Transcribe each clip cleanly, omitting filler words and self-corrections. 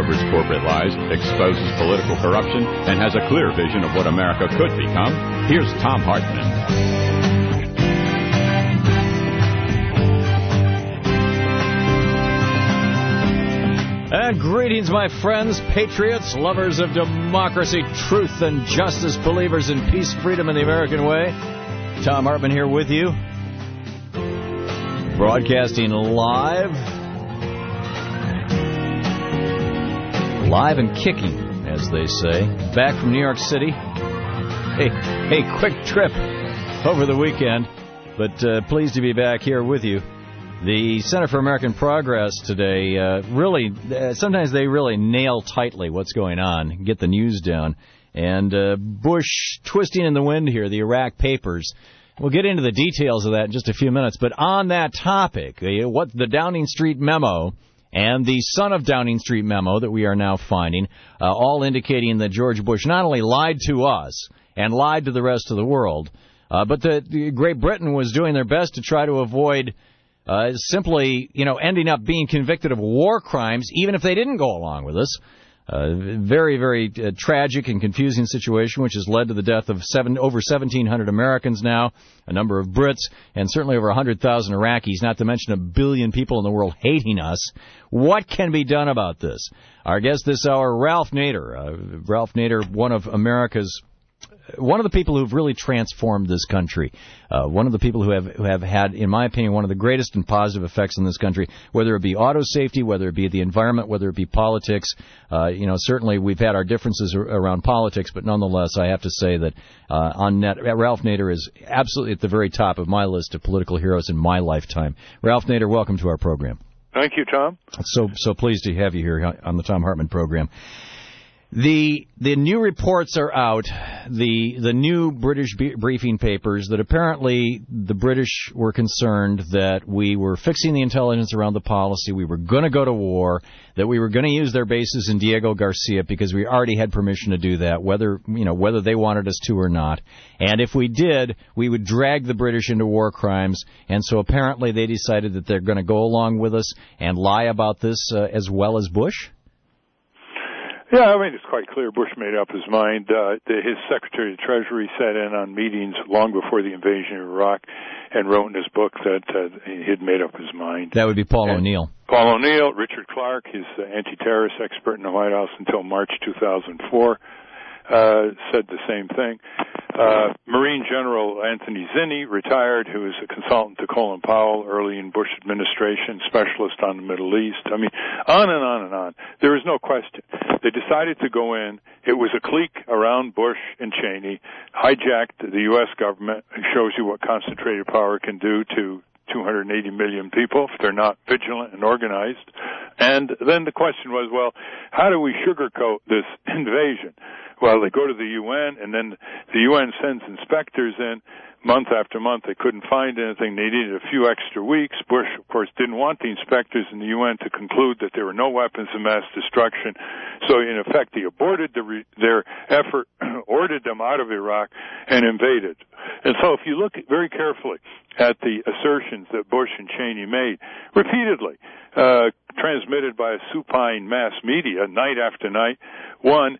uncovers corporate lies, exposes political corruption, and has a clear vision of what America could become. Here's Thom Hartmann. And greetings, my friends, patriots, lovers of democracy, truth, and justice, believers in peace, freedom, and the American way. Thom Hartmann here with you, broadcasting live and kicking, as they say, back from New York City. A quick trip over the weekend, but pleased to be back here with you. The Center for American Progress today sometimes they really nail tightly what's going on, get the news down. And Bush twisting in the wind here, the Iraq papers. We'll get into the details of that in just a few minutes. But on that topic, what the Downing Street memo and the son of Downing Street memo that we are now finding, all indicating that George Bush not only lied to us and lied to the rest of the world, but that Great Britain was doing their best to try to avoid simply, ending up being convicted of war crimes, even if they didn't go along with us. Very, very tragic and confusing situation, which has led to the death of over 1,700 Americans now, a number of Brits, and certainly over 100,000 Iraqis, not to mention 1 billion people in the world hating us. What can be done about this? Our guest this hour, Ralph Nader. Ralph Nader, one of the people who've really transformed this country, one of the people who have had, in my opinion, one of the greatest and positive effects in this country, whether it be auto safety, whether it be the environment, whether it be politics. Certainly we've had our differences around politics, but nonetheless, I have to say that Ralph Nader is absolutely at the very top of my list of political heroes in my lifetime. Ralph Nader, welcome to our program. Thank you, Tom. So pleased to have you here on the Thom Hartmann program. The new reports are out, the new British briefing papers, that apparently the British were concerned that we were fixing the intelligence around the policy, we were going to go to war, that we were going to use their bases in Diego Garcia because we already had permission to do that, whether they wanted us to or not. And if we did, we would drag the British into war crimes. And so apparently they decided that they're going to go along with us and lie about this as well as Bush. Yeah, I mean, it's quite clear Bush made up his mind. His Secretary of the Treasury sat in on meetings long before the invasion of Iraq and wrote in his book that he had made up his mind. That would be Paul O'Neill. Paul O'Neill, Richard Clark, his anti-terrorist expert in the White House until March 2004, said the same thing. Marine General Anthony Zinni, retired, who was a consultant to Colin Powell early in Bush administration, specialist on the Middle East. I mean, on and on and on. There is no question. They decided to go in. It was a clique around Bush and Cheney, hijacked the U.S. government. It shows you what concentrated power can do to 280 million people if they're not vigilant and organized. And then the question was, well, how do we sugarcoat this invasion? Well, they go to the UN, and then the UN sends inspectors in month after month. They couldn't find anything. They needed a few extra weeks. Bush, of course, didn't want the inspectors in the UN to conclude that there were no weapons of mass destruction. So, in effect, he aborted their effort, ordered them out of Iraq, and invaded. And so if you look very carefully at the assertions that Bush and Cheney made repeatedly, transmitted by a supine mass media night after night, one,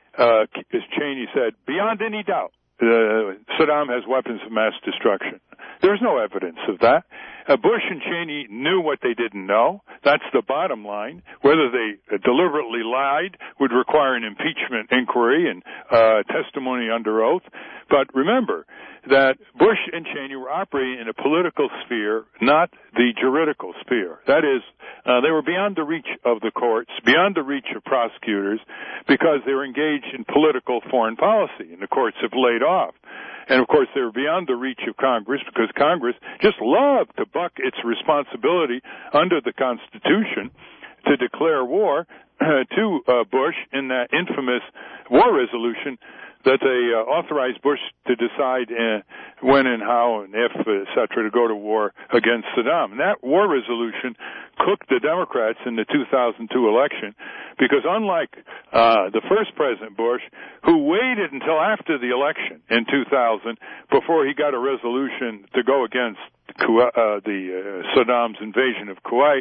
as Cheney said, beyond any doubt, Saddam has weapons of mass destruction. There's no evidence of that. Bush and Cheney knew what they didn't know. That's the bottom line. Whether they deliberately lied would require an impeachment inquiry and testimony under oath. But remember that Bush and Cheney were operating in a political sphere, not the juridical sphere. That is, they were beyond the reach of the courts, beyond the reach of prosecutors, because they were engaged in political foreign policy, and the courts have laid off. And, of course, they were beyond the reach of Congress, because Congress just loved to buck its responsibility under the Constitution to declare war to Bush in that infamous war resolution that they authorized Bush to decide when and how and if, et cetera, to go to war against Saddam. And that war resolution cooked the Democrats in the 2002 election, because unlike the first President Bush, who waited until after the election in 2000 before he got a resolution to go against Saddam's invasion of Kuwait.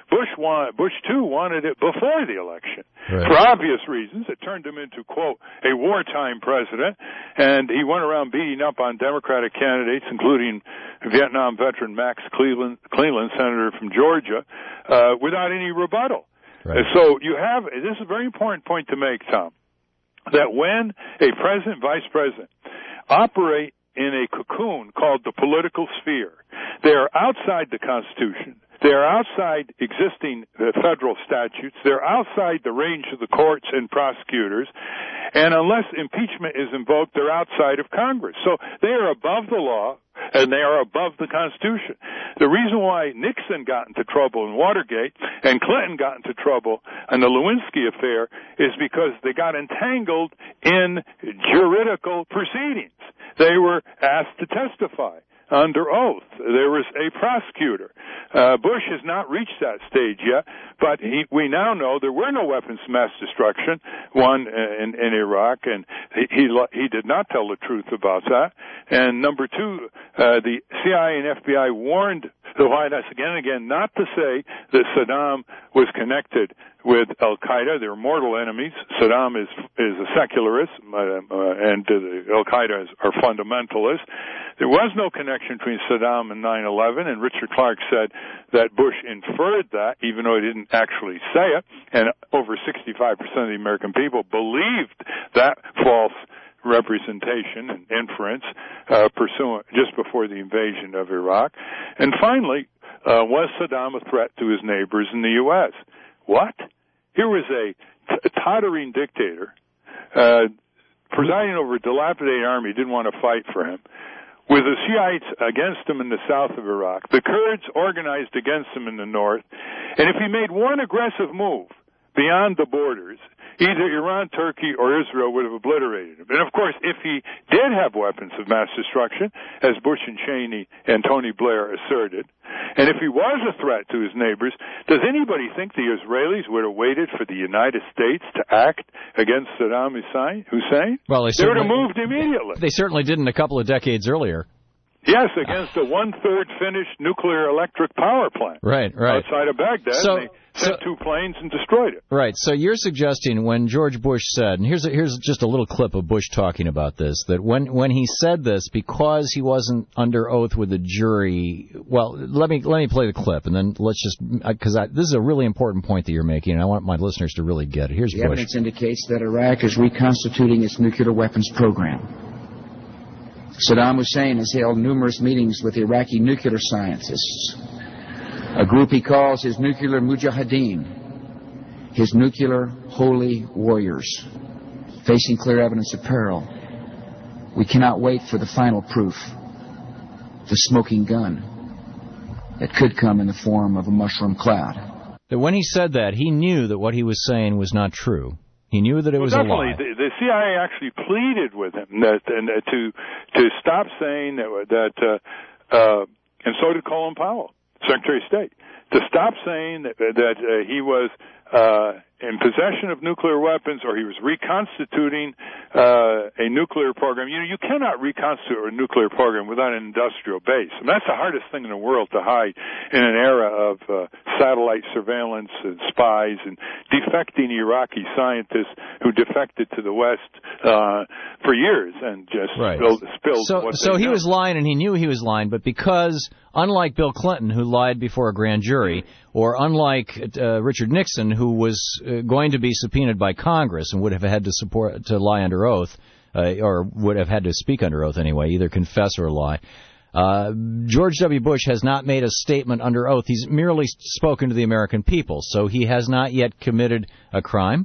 Bush too wanted it before the election. Right. For obvious reasons. It turned him into, quote, a wartime president, and he went around beating up on Democratic candidates, including Vietnam veteran Max Cleland, senator from Georgia, without any rebuttal. Right. So this is a very important point to make, Tom, that when a president, vice president, operate in a cocoon called the political sphere, they are outside the Constitution. They're outside existing federal statutes. They're outside the range of the courts and prosecutors. And unless impeachment is invoked, they're outside of Congress. So they are above the law, and they are above the Constitution. The reason why Nixon got into trouble in Watergate and Clinton got into trouble in the Lewinsky affair is because they got entangled in juridical proceedings. They were asked to testify under oath. There was a prosecutor. Bush has not reached that stage yet, but we now know there were no weapons of mass destruction, one in Iraq, and he did not tell the truth about that. And number two, the CIA and FBI warned the White House again and again not to say that Saddam was connected with Al-Qaeda. They're mortal enemies. Saddam is a secularist, and Al-Qaeda are fundamentalists. There was no connection between Saddam and 9/11, and Richard Clark said that Bush inferred that, even though he didn't actually say it, and over 65% of the American people believed that false representation and inference pursuant just before the invasion of Iraq. And finally, was Saddam a threat to his neighbors in the U.S.? What? Here was a tottering dictator presiding over a dilapidated army, didn't want to fight for him, with the Shiites against him in the south of Iraq, the Kurds organized against him in the north, and if he made one aggressive move beyond the borders, either Iran, Turkey, or Israel would have obliterated him. And of course, if he did have weapons of mass destruction, as Bush and Cheney and Tony Blair asserted, and if he was a threat to his neighbors, does anybody think the Israelis would have waited for the United States to act against Saddam Hussein? Well, they would have moved immediately. They certainly didn't a couple of decades earlier. Yes, against a one-third finished nuclear electric power plant. Right. Outside of Baghdad, and they sent two planes and destroyed it. Right. So you're suggesting when George Bush said, and here's just a little clip of Bush talking about this, that when he said this, because he wasn't under oath with the jury, well, let me play the clip, and then let's just, because this is a really important point that you're making, and I want my listeners to really get it. Here's Bush. The evidence indicates that Iraq is reconstituting its nuclear weapons program. Saddam Hussein has held numerous meetings with Iraqi nuclear scientists, a group he calls his nuclear mujahideen, his nuclear holy warriors, facing clear evidence of peril. We cannot wait for the final proof, the smoking gun, that could come in the form of a mushroom cloud. That when he said that, he knew that what he was saying was not true. He knew that it was a lie. The CIA actually pleaded with him to stop saying that and so did Colin Powell, Secretary of State, to stop saying that he was in possession of nuclear weapons or he was reconstituting a nuclear program. You cannot reconstitute a nuclear program without an industrial base. And that's the hardest thing in the world to hide in an era of satellite surveillance and spies and defecting Iraqi scientists who defected to the West for years and just spilled. So he was lying, and he knew he was lying, but because, unlike Bill Clinton, who lied before a grand jury, or unlike Richard Nixon, who was going to be subpoenaed by Congress and would have had to lie under oath, or would have had to speak under oath anyway, either confess or lie. George W. Bush has not made a statement under oath. He's merely spoken to the American people, so he has not yet committed a crime?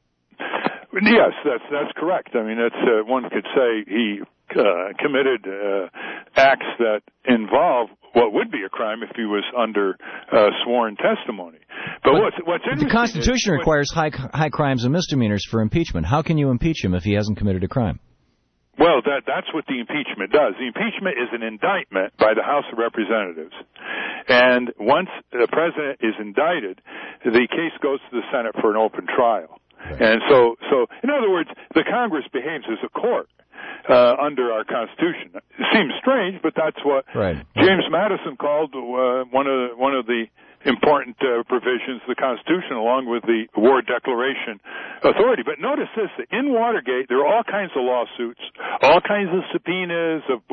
Yes, that's correct. I mean, that's one could say he committed acts that involve what would be a crime if he was under sworn testimony. But what's interesting, the Constitution requires high crimes and misdemeanors for impeachment. How can you impeach him if he hasn't committed a crime? Well, that's what the impeachment does. The impeachment is an indictment by the House of Representatives. And once the president is indicted, the case goes to the Senate for an open trial. And so in other words, the Congress behaves as a court. under our Constitution. It seems strange, but that's what James Madison called one of the important provisions of the Constitution, along with the War Declaration authority. But notice this: in Watergate, there are all kinds of lawsuits, all kinds of subpoenas of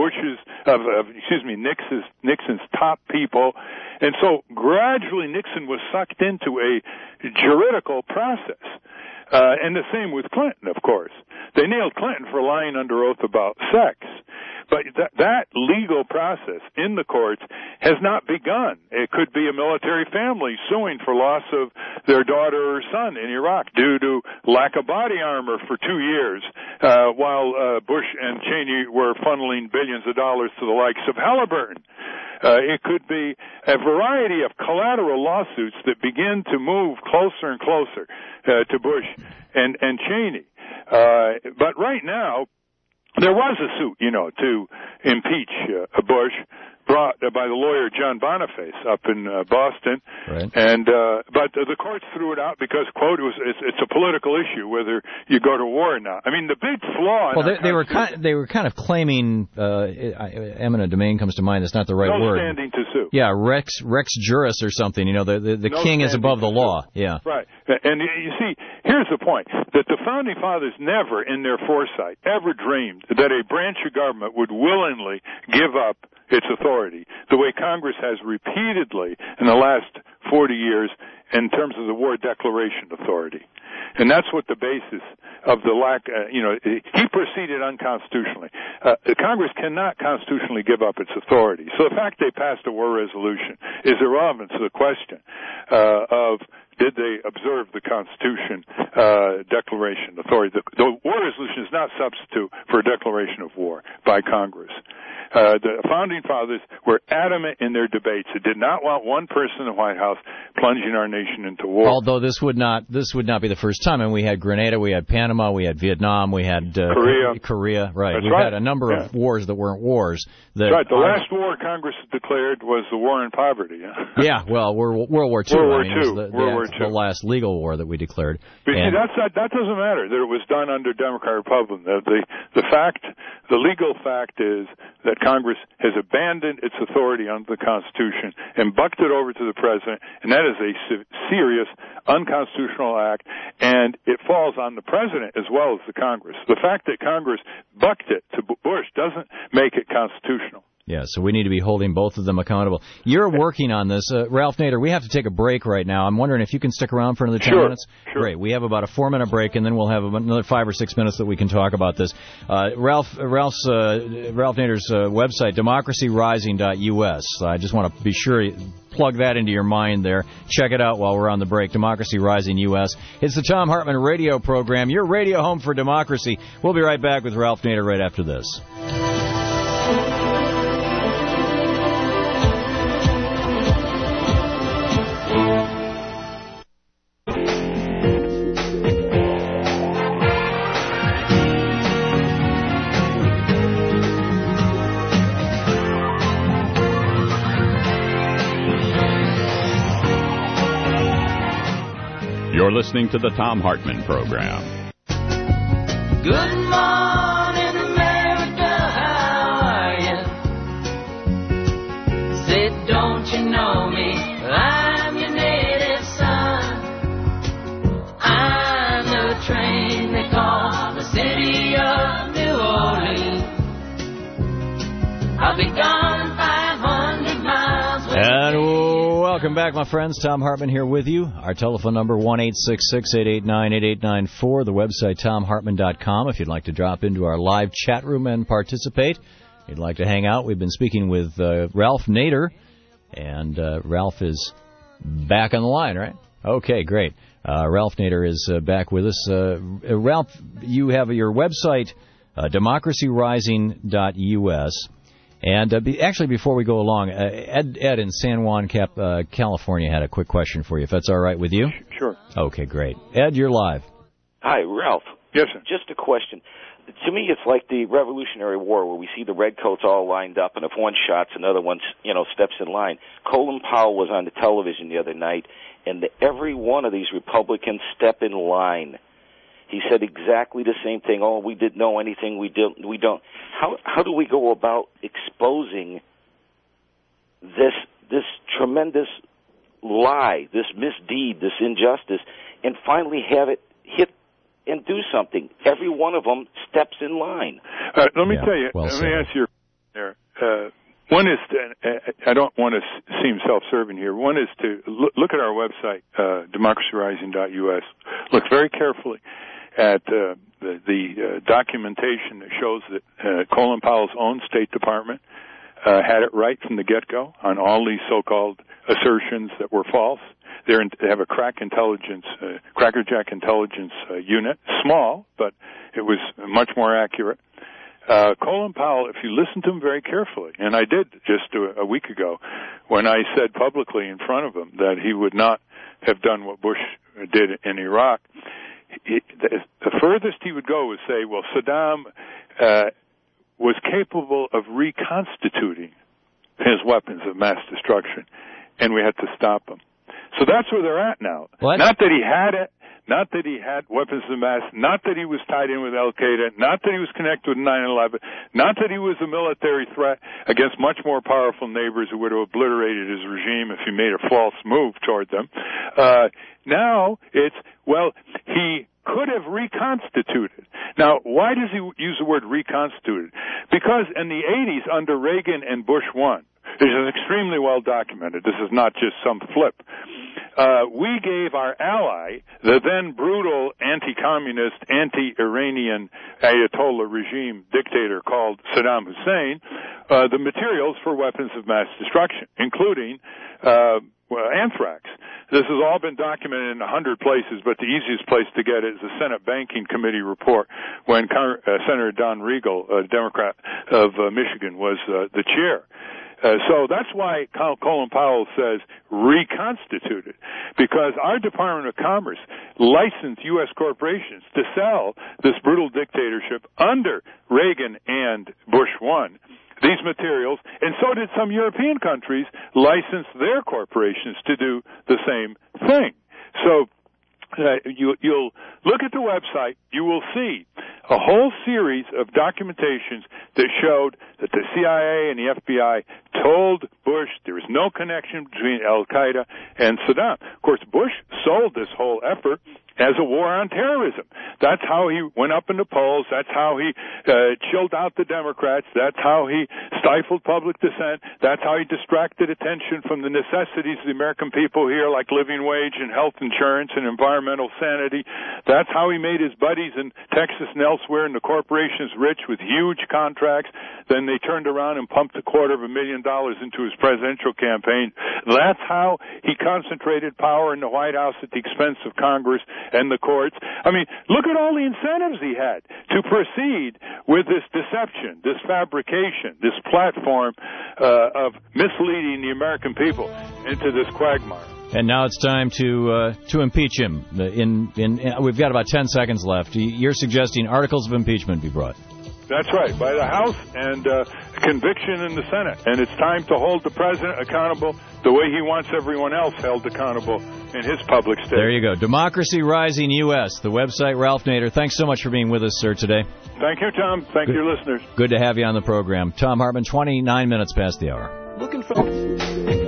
Nixon's top people, and so gradually Nixon was sucked into a juridical process. And the same with Clinton, of course. They nailed Clinton for lying under oath about sex. But that legal process in the courts has not begun. It could be a military family suing for loss of their daughter or son in Iraq due to lack of body armor for 2 years, while Bush and Cheney were funneling billions of dollars to the likes of Halliburton. It could be a variety of collateral lawsuits that begin to move closer and closer to Bush and Cheney. But right now, there was a suit, to impeach Bush, brought by the lawyer John Boniface up in Boston, and but the courts threw it out because, quote, it's a political issue whether you go to war or not. I mean, the big flaw. Well, they were kind of claiming eminent domain comes to mind. That's not the right word. No standing to sue. Yeah, Rex Juris or something. The king is above the law. Yeah. Right. And you see, here's the point: that the founding fathers never, in their foresight, ever dreamed that a branch of government would willingly give up its authority, the way Congress has repeatedly in the last 40 years in terms of the War Declaration authority. And that's what the basis of the lack, he proceeded unconstitutionally. Congress cannot constitutionally give up its authority. So the fact they passed a war resolution is irrelevant to the question of did they observe the Constitution declaration authority. The war resolution is not substitute for a declaration of war by Congress. The founding fathers were adamant in their debates. They did not want one person in the White House plunging our nation into war. Although this would not be the first time. And we had Grenada, we had Panama, we had Vietnam, we had Korea. Right. That's We've right. had a number of wars that weren't wars. That's right. The last war Congress declared was the war on poverty. Yeah. Well, World War II. World War II. The last legal war that we declared. But see, that doesn't matter that it was done under Democrat Republican. The legal fact is that Congress has abandoned its authority under the Constitution and bucked it over to the president, and that is a serious unconstitutional act, and it falls on the president as well as the Congress. The fact that Congress bucked it to Bush doesn't make it constitutional. Yeah, so we need to be holding both of them accountable. You're working on this. Ralph Nader, we have to take a break right now. I'm wondering if you can stick around for another 10 minutes? Sure. Great. We have about a 4-minute break, and then we'll have another 5 or 6 minutes that we can talk about this. Ralph Nader's website, democracyrising.us. I just want to be sure you plug that into your mind there. Check it out while we're on the break, Democracy Rising US. It's the Thom Hartmann radio program, your radio home for democracy. We'll be right back with Ralph Nader right after this. You're listening to the Thom Hartmann Program. Good morning, America, how are you? Said, don't you know me? I'm your native son. I'm the train they call the city of New Orleans. I'll be gone 500 miles. And welcome back, my friends. Thom Hartmann here with you. Our telephone number, 1-866-889-8894. The website, ThomHartmann.com. If you'd like to drop into our live chat room and participate, if you'd like to hang out. We've been speaking with Ralph Nader, and Ralph is back on the line, right? Okay, great. Ralph Nader is back with us. Ralph, you have your website, democracyrising.us. And actually, before we go along, Ed in San Juan, California had a quick question for you, if that's all right with you. Sure. Okay, great. Ed, you're live. Hi, Ralph. Yes, sir. Just a question. To me, it's like the Revolutionary War, where we see the redcoats all lined up, and if one shots, another one, steps in line. Colin Powell was on the television the other night, and every one of these Republicans step in line. He said exactly the same thing. Oh, we didn't know anything. We don't. How do we go about exposing this tremendous lie, this misdeed, this injustice, and finally have it hit and do something? Every one of them steps in line. Let me tell you. Well let me answer your question there. One is I don't want to seem self-serving here. One is to look at our website, democracyrising.us. Look very carefully at the documentation that shows that Colin Powell's own State Department had it right from the get-go on all these so-called assertions that were false. They have a crackerjack intelligence unit, small, but it was much more accurate. Colin Powell, if you listen to him very carefully, and I did just a week ago when I said publicly in front of him that he would not have done what Bush did in Iraq, the furthest he would go was say, well, Saddam was capable of reconstituting his weapons of mass destruction, and we had to stop him. So that's where they're at now. What? Not that he had it, not that he had weapons of mass, not that he was tied in with Al-Qaeda, not that he was connected with 9/11, not that he was a military threat against much more powerful neighbors who would have obliterated his regime if he made a false move toward them. Now it's, well, he could have reconstituted. Now, why does he use the word reconstituted? Because in the 80s, under Reagan and Bush 1, this is extremely well documented. This is not just some flip. We gave our ally, the then brutal anti-communist, anti-Iranian Ayatollah regime dictator called Saddam Hussein, the materials for weapons of mass destruction, including anthrax. This has all been documented in 100 places, but the easiest place to get it is the Senate Banking Committee report when Senator Don Regal, a Democrat of Michigan, was the chair. So that's why Colin Powell says reconstituted, because our Department of Commerce licensed U.S. corporations to sell this brutal dictatorship under Reagan and Bush 1. These materials, and so did some European countries, license their corporations to do the same thing. So you'll look at the website, you will see a whole series of documentations that showed that the CIA and the FBI told Bush there was no connection between Al-Qaeda and Saddam. Of course, Bush sold this whole effort as a war on terrorism. That's how he went up in the polls. That's how he chilled out the Democrats. That's how he stifled public dissent. That's how he distracted attention from the necessities of the American people here, like living wage and health insurance and environmental sanity. That's how he made his buddies in Texas and elsewhere and the corporations rich with huge contracts. Then they turned around and pumped $250,000 into his presidential campaign. That's how he concentrated power in the White House at the expense of Congress and the courts. I mean, look at all the incentives he had to proceed with this deception, this fabrication, this platform of misleading the American people into this quagmire. And now it's time to impeach him. We've got about 10 seconds left. You're suggesting articles of impeachment be brought. That's right, by the House and conviction in the Senate. And it's time to hold the president accountable the way he wants everyone else held accountable in his public state. There you go. Democracy Rising U.S., the website. Ralph Nader, thanks so much for being with us, sir, today. Thank you, Tom. Thank you, listeners. Good to have you on the program. Tom Hartman, 29 minutes past the hour. Looking for...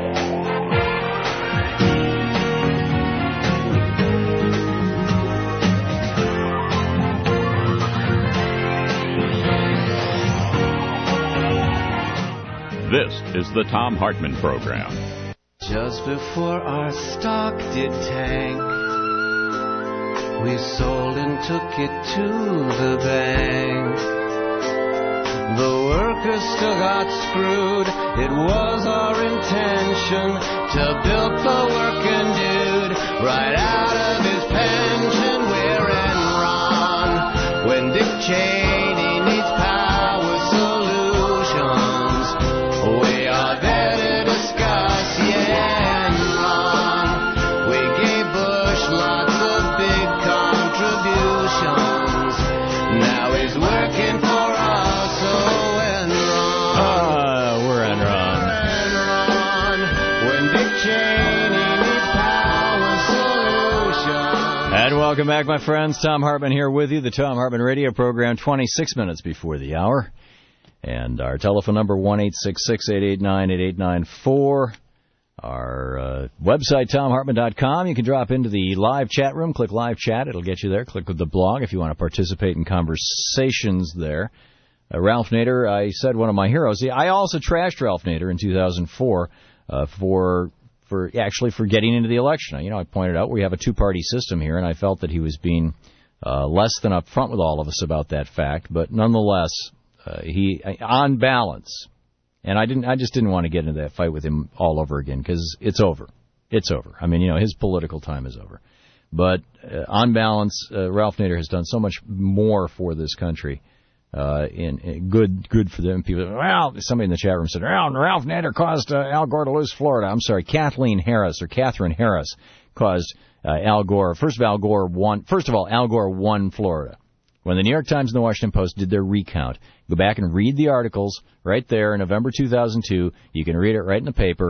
This is the Tom Hartman Program. Just before our stock did tank, we sold and took it to the bank. The workers still got screwed. It was our intention to bilk the working dude right out of his pension. We're Enron when Dick Cheney needs power solutions. We are there to discuss, Enron. We gave Bush lots of big contributions. Now he's working for us, oh Enron. We're Enron. Enron, when Dick Cheney needs power solutions. And Welcome back, my friends. Thom Hartmann here with you. The Thom Hartmann radio program, 26 minutes before the hour. And our telephone number, 1-866-889-8894. Our website, ThomHartmann.com. You can drop into the live chat room. Click live chat. It'll get you there. Click with the blog if you want to participate in conversations there. Ralph Nader, I said one of my heroes. I also trashed Ralph Nader in 2004 for getting into the election. You know, I pointed out we have a two-party system here, and I felt that he was being less than upfront with all of us about that fact. But nonetheless, he, on balance, and I just didn't want to get into that fight with him all over again because it's over. It's over. I mean, you know, his political time is over. But on balance, Ralph Nader has done so much more for this country. In good for them. People, well, somebody in the chat room said, well, Ralph Nader caused Al Gore to lose Florida. I'm sorry, Catherine Harris caused Al Gore. First of all, Al Gore won Florida. When the New York Times and the Washington Post did their recount, go back and read the articles right there in November 2002. You can read it right in the paper.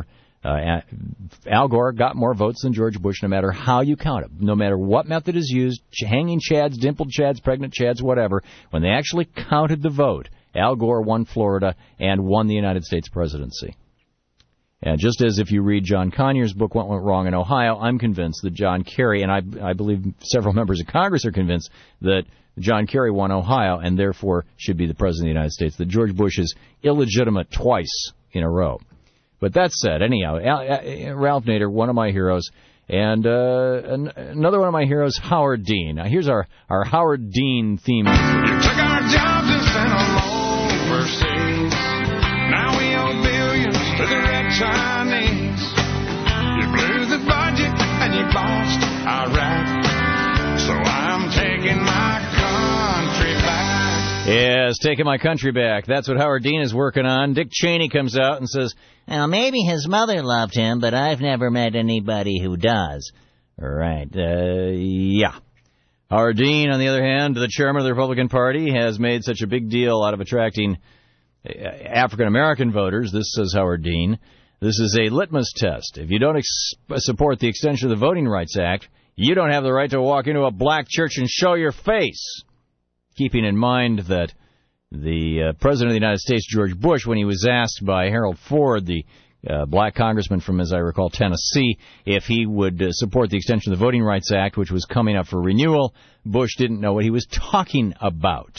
Al Gore got more votes than George Bush, no matter how you count it, no matter what method is used, hanging chads, dimpled chads, pregnant chads, whatever. When they actually counted the vote, Al Gore won Florida and won the United States presidency. And just as if you read John Conyers' book, What Went Wrong in Ohio, I'm convinced that John Kerry, and I believe several members of Congress are convinced that John Kerry won Ohio and therefore should be the president of the United States, that George Bush is illegitimate twice in a row. But that said, anyhow, Ralph Nader, one of my heroes, and another one of my heroes, Howard Dean. Now, here's our Howard Dean theme. You took our jobs and sent them overseas. Now we owe billions to the red Chinese. You blew the budget and you botched Iraq. So I'm taking my country back. Yes, taking my country back. That's what Howard Dean is working on. Dick Cheney comes out and says, well, maybe his mother loved him, but I've never met anybody who does. Right, yeah. Howard Dean, on the other hand, the chairman of the Republican Party, has made such a big deal out of attracting African-American voters. This, says Howard Dean, this is a litmus test. If you don't support the extension of the Voting Rights Act, you don't have the right to walk into a black church and show your face. Keeping in mind that the President of the United States, George Bush, when he was asked by Harold Ford, the black congressman from, as I recall, Tennessee, if he would support the extension of the Voting Rights Act, which was coming up for renewal, Bush didn't know what he was talking about.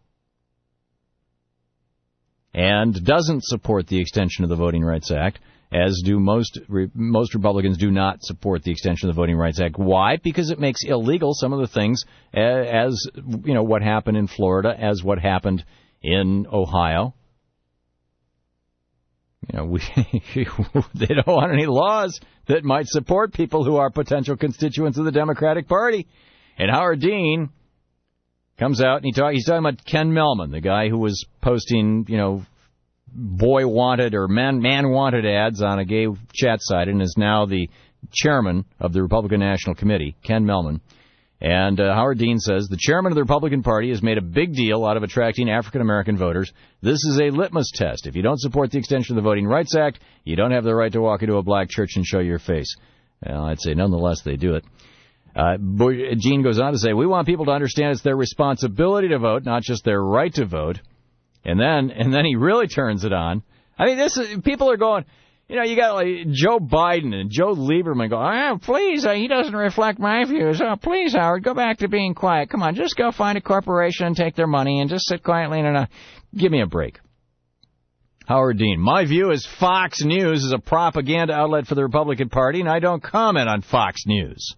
And doesn't support the extension of the Voting Rights Act, as do most Republicans do not support the extension of the Voting Rights Act. Why? Because it makes illegal some of the things, as you know, what happened in Florida, as what happened in Ohio. You know, they don't want any laws that might support people who are potential constituents of the Democratic Party. And Howard Dean comes out and he's talking about Ken Mehlman, the guy who was posting, you know, boy wanted or man wanted ads on a gay chat site and is now the chairman of the Republican National Committee, Ken Mehlman. And Howard Dean says, the chairman of the Republican Party has made a big deal out of attracting African-American voters. This is a litmus test. If you don't support the extension of the Voting Rights Act, you don't have the right to walk into a black church and show your face. Well, I'd say nonetheless they do it. Gene goes on to say, we want people to understand it's their responsibility to vote, not just their right to vote. And then he really turns it on. I mean, people are going, you know, you got like Joe Biden and Joe Lieberman going, oh, please, he doesn't reflect my views. Oh, please, Howard, go back to being quiet. Come on, just go find a corporation and take their money and just sit quietly and give me a break. Howard Dean, my view is Fox News is a propaganda outlet for the Republican Party, and I don't comment on Fox News.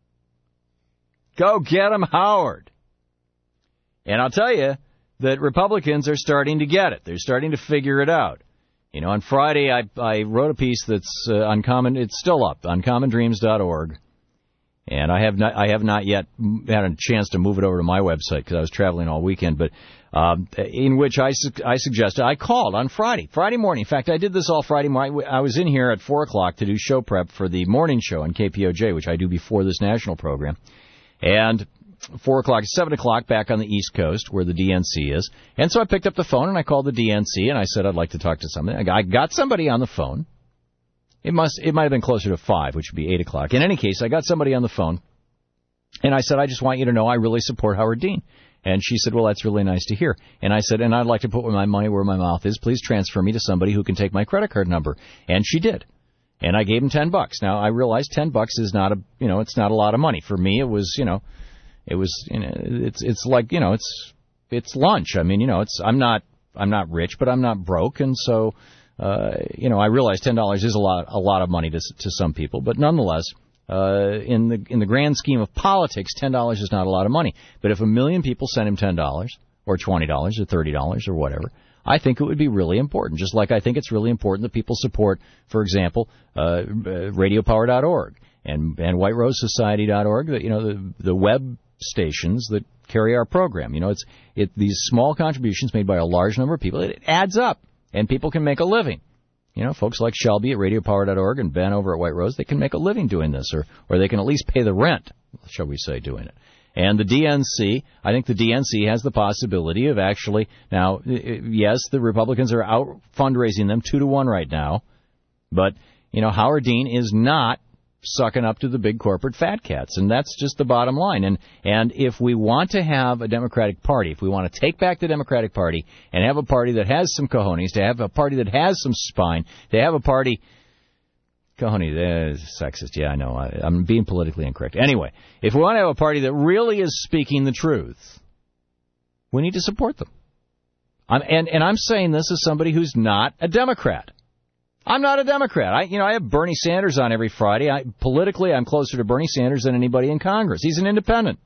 Go get him, Howard. And I'll tell you that Republicans are starting to get it. They're starting to figure it out. You know, on Friday I wrote a piece that's it's still up, uncommondreams.org. And I have not yet had a chance to move it over to my website because I was traveling all weekend, but in which I suggested, I called on Friday morning. In fact, I did this all Friday morning. I was in here at 4 o'clock to do show prep for the morning show on KPOJ, which I do before this national program. And 4 o'clock, 7 o'clock back on the East Coast where the DNC is. And so I picked up the phone and I called the DNC and I said I'd like to talk to somebody. I got somebody on the phone. It might have been closer to 5, which would be 8 o'clock. In any case, I got somebody on the phone. And I said, I just want you to know I really support Howard Dean. And she said, well, that's really nice to hear. And I said, and I'd like to put my money where my mouth is. Please transfer me to somebody who can take my credit card number. And she did. And I gave him $10. Now, I realized $10 is not it's not a lot of money. For me, it's like, it's lunch. I mean, I'm not rich, but I'm not broke. And so, I realize $10 is a lot of money to some people. But nonetheless, in the grand scheme of politics, $10 is not a lot of money. But if 1 million people send him $10 or $20 or $30 or whatever, I think it would be really important. Just like I think it's really important that people support, for example, radiopower.org and whiterosesociety.org, the web stations that carry our program. These small contributions made by a large number of people, it adds up, and people can make a living. Folks like Shelby at radiopower.org and Ben over at White Rose, they can make a living doing this, or they can at least pay the rent, shall we say, doing it. And the DNC, I think the DNC has the possibility of actually, now, yes, the Republicans are out fundraising them 2-1 right now, but, Howard Dean is not sucking up to the big corporate fat cats, and that's just the bottom line. And if we want to have a Democratic Party, if we want to take back the Democratic Party and have a party that has some cojones, to have a party that has some spine, to have a party... Cojones, sexist, yeah, I know. I'm being politically incorrect. Anyway, if we want to have a party that really is speaking the truth, we need to support them. And I'm saying this as somebody who's not a Democrat. I'm not a Democrat. I have Bernie Sanders on every Friday. Politically, I'm closer to Bernie Sanders than anybody in Congress. He's an independent.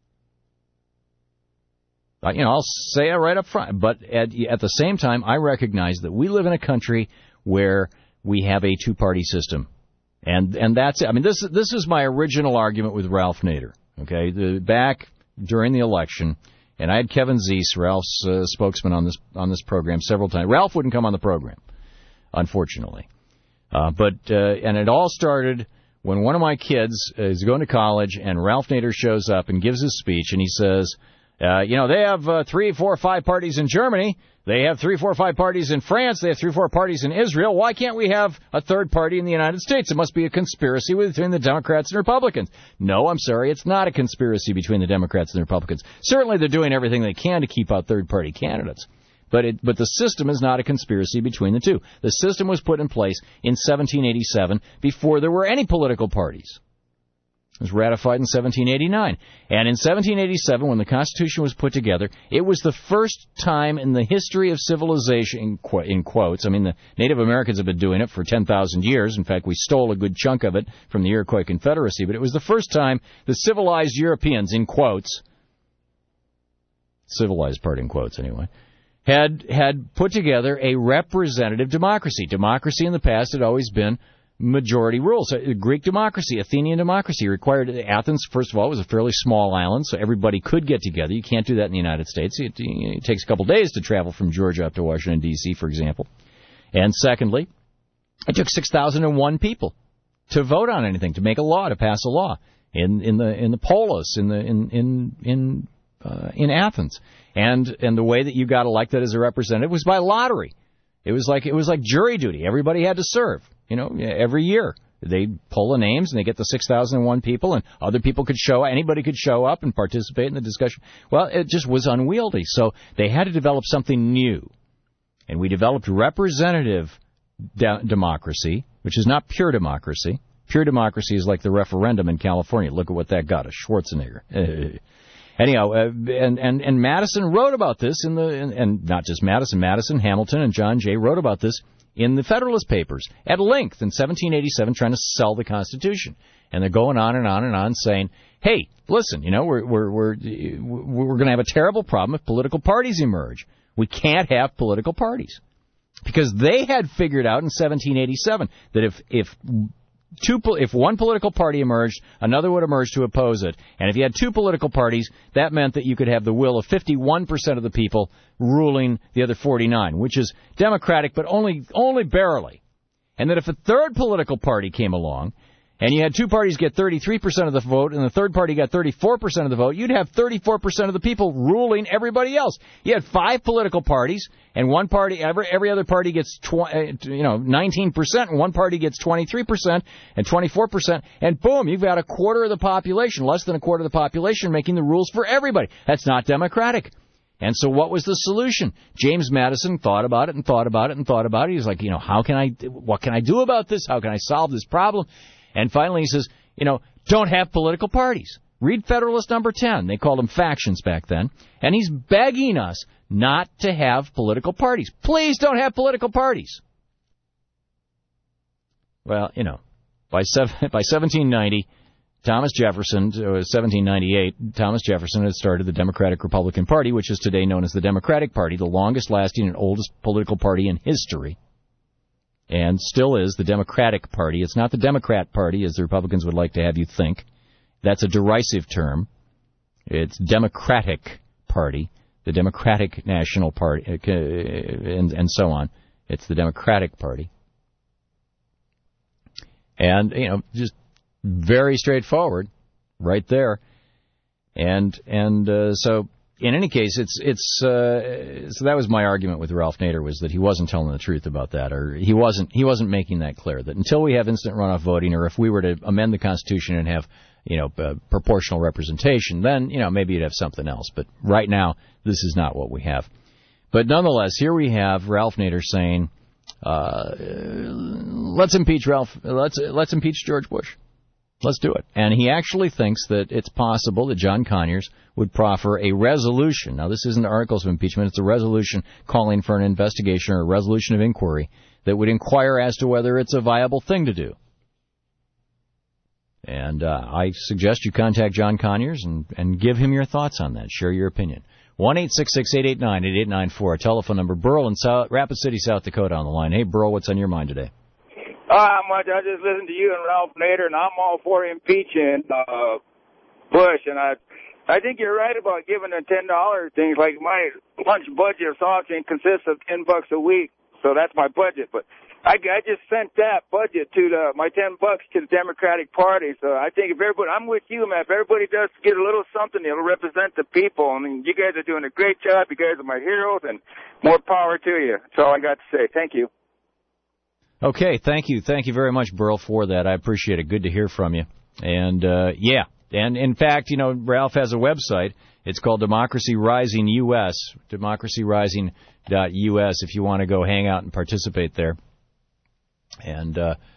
I'll say it right up front. But at the same time, I recognize that we live in a country where we have a two-party system. And that's it. I mean, this is my original argument with Ralph Nader. Okay, back during the election, and I had Kevin Zeese, Ralph's spokesman on this program, several times. Ralph wouldn't come on the program, unfortunately. But it all started when one of my kids is going to college, and Ralph Nader shows up and gives his speech, and he says, they have 3, 4, 5 parties in Germany. They have 3, 4, 5 parties in France. They have 3, 4 parties in Israel. Why can't we have a third party in the United States? It must be a conspiracy between the Democrats and Republicans. No, I'm sorry. It's not a conspiracy between the Democrats and the Republicans. Certainly they're doing everything they can to keep out third-party candidates. But the system is not a conspiracy between the two. The system was put in place in 1787 before there were any political parties. It was ratified in 1789. And in 1787, when the Constitution was put together, it was the first time in the history of civilization, in quotes. I mean, the Native Americans have been doing it for 10,000 years. In fact, we stole a good chunk of it from the Iroquois Confederacy. But it was the first time the civilized Europeans, in quotes, civilized part in quotes anyway, had put together a representative democracy. Democracy in the past had always been majority rule. So Greek democracy, Athenian democracy required Athens, first of all, was a fairly small island, so everybody could get together. You can't do that in the United States. It takes a couple days to travel from Georgia up to Washington, D.C., for example. And secondly, it took 6,001 people to vote on anything, to make a law, to pass a law in the polis, in Athens. And the way that you got elected as a representative was by lottery. It was like jury duty. Everybody had to serve. Every year they'd pull the names and they get the 6,001 people, and other people anybody could show up and participate in the discussion. Well, it just was unwieldy. So they had to develop something new. And we developed representative democracy, which is not pure democracy. Pure democracy is like the referendum in California. Look at what that got us, Schwarzenegger. Anyhow, and Madison wrote about this and not just Madison, Hamilton, and John Jay wrote about this in the Federalist Papers at length in 1787, trying to sell the Constitution. And they're going on and on and on, saying, "Hey, listen, we're going to have a terrible problem if political parties emerge. We can't have political parties." Because they had figured out in 1787 that if one political party emerged, another would emerge to oppose it. And if you had two political parties, that meant that you could have the will of 51% of the people ruling the other 49, which is democratic, but only barely. And that if a third political party came along, and you had two parties get 33% of the vote, and the third party got 34% of the vote, you'd have 34% of the people ruling everybody else. You had 5 political parties, and one party, every other party gets 19%, and one party gets 23% and 24%, and boom, you've got a quarter of the population, less than a quarter of the population, making the rules for everybody. That's not democratic. And so what was the solution? James Madison thought about it and thought about it and thought about it. He was like, what can I do about this? How can I solve this problem? And finally he says, don't have political parties. Read Federalist number 10. They called them factions back then. And he's begging us not to have political parties. Please don't have political parties. Well, by 1790, Thomas Jefferson, 1798, Thomas Jefferson had started the Democratic Republican Party, which is today known as the Democratic Party, the longest-lasting and oldest political party in history, and still is the Democratic Party. It's not the Democrat Party, as the Republicans would like to have you think. That's a derisive term. It's Democratic Party, the Democratic National Party, and so on. It's the Democratic Party. And, just very straightforward, right there, and so in any case, so that was my argument with Ralph Nader, was that he wasn't telling the truth about that, or he wasn't making that clear, that until we have instant runoff voting, or if we were to amend the Constitution and have proportional representation, then maybe you'd have something else. But right now, this is not what we have. But nonetheless, here we have Ralph Nader saying, let's impeach let's impeach George Bush. Let's do it. And he actually thinks that it's possible that John Conyers would proffer a resolution. Now, this isn't articles of impeachment. It's a resolution calling for an investigation or a resolution of inquiry that would inquire as to whether it's a viable thing to do. And I suggest you contact John Conyers and give him your thoughts on that. Share your opinion. 1-866-889-8894, telephone number. Burl in Rapid City, South Dakota on the line. Hey, Burl, what's on your mind today? Not much. I just listened to you and Ralph Nader, and I'm all for impeaching Bush. And I think you're right about giving them $10 things. Like my lunch budget of saucing consists of $10 a week, so that's my budget. But I just sent that budget to my $10 to the Democratic Party. So I think if everybody, I'm with you, man. If everybody does get a little something, it'll represent the people. I mean, you guys are doing a great job. You guys are my heroes, and more power to you. That's all I got to say. Thank you. Okay, thank you. Thank you very much, Burl, for that. I appreciate it. Good to hear from you. And, yeah. And, in fact, Ralph has a website. It's called Democracy Rising US, democracyrising.us, if you want to go hang out and participate there. And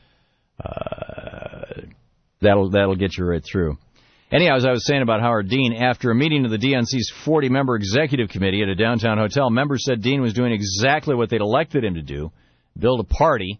that'll get you right through. Anyhow, as I was saying about Howard Dean, after a meeting of the DNC's 40-member executive committee at a downtown hotel, members said Dean was doing exactly what they'd elected him to do, build a party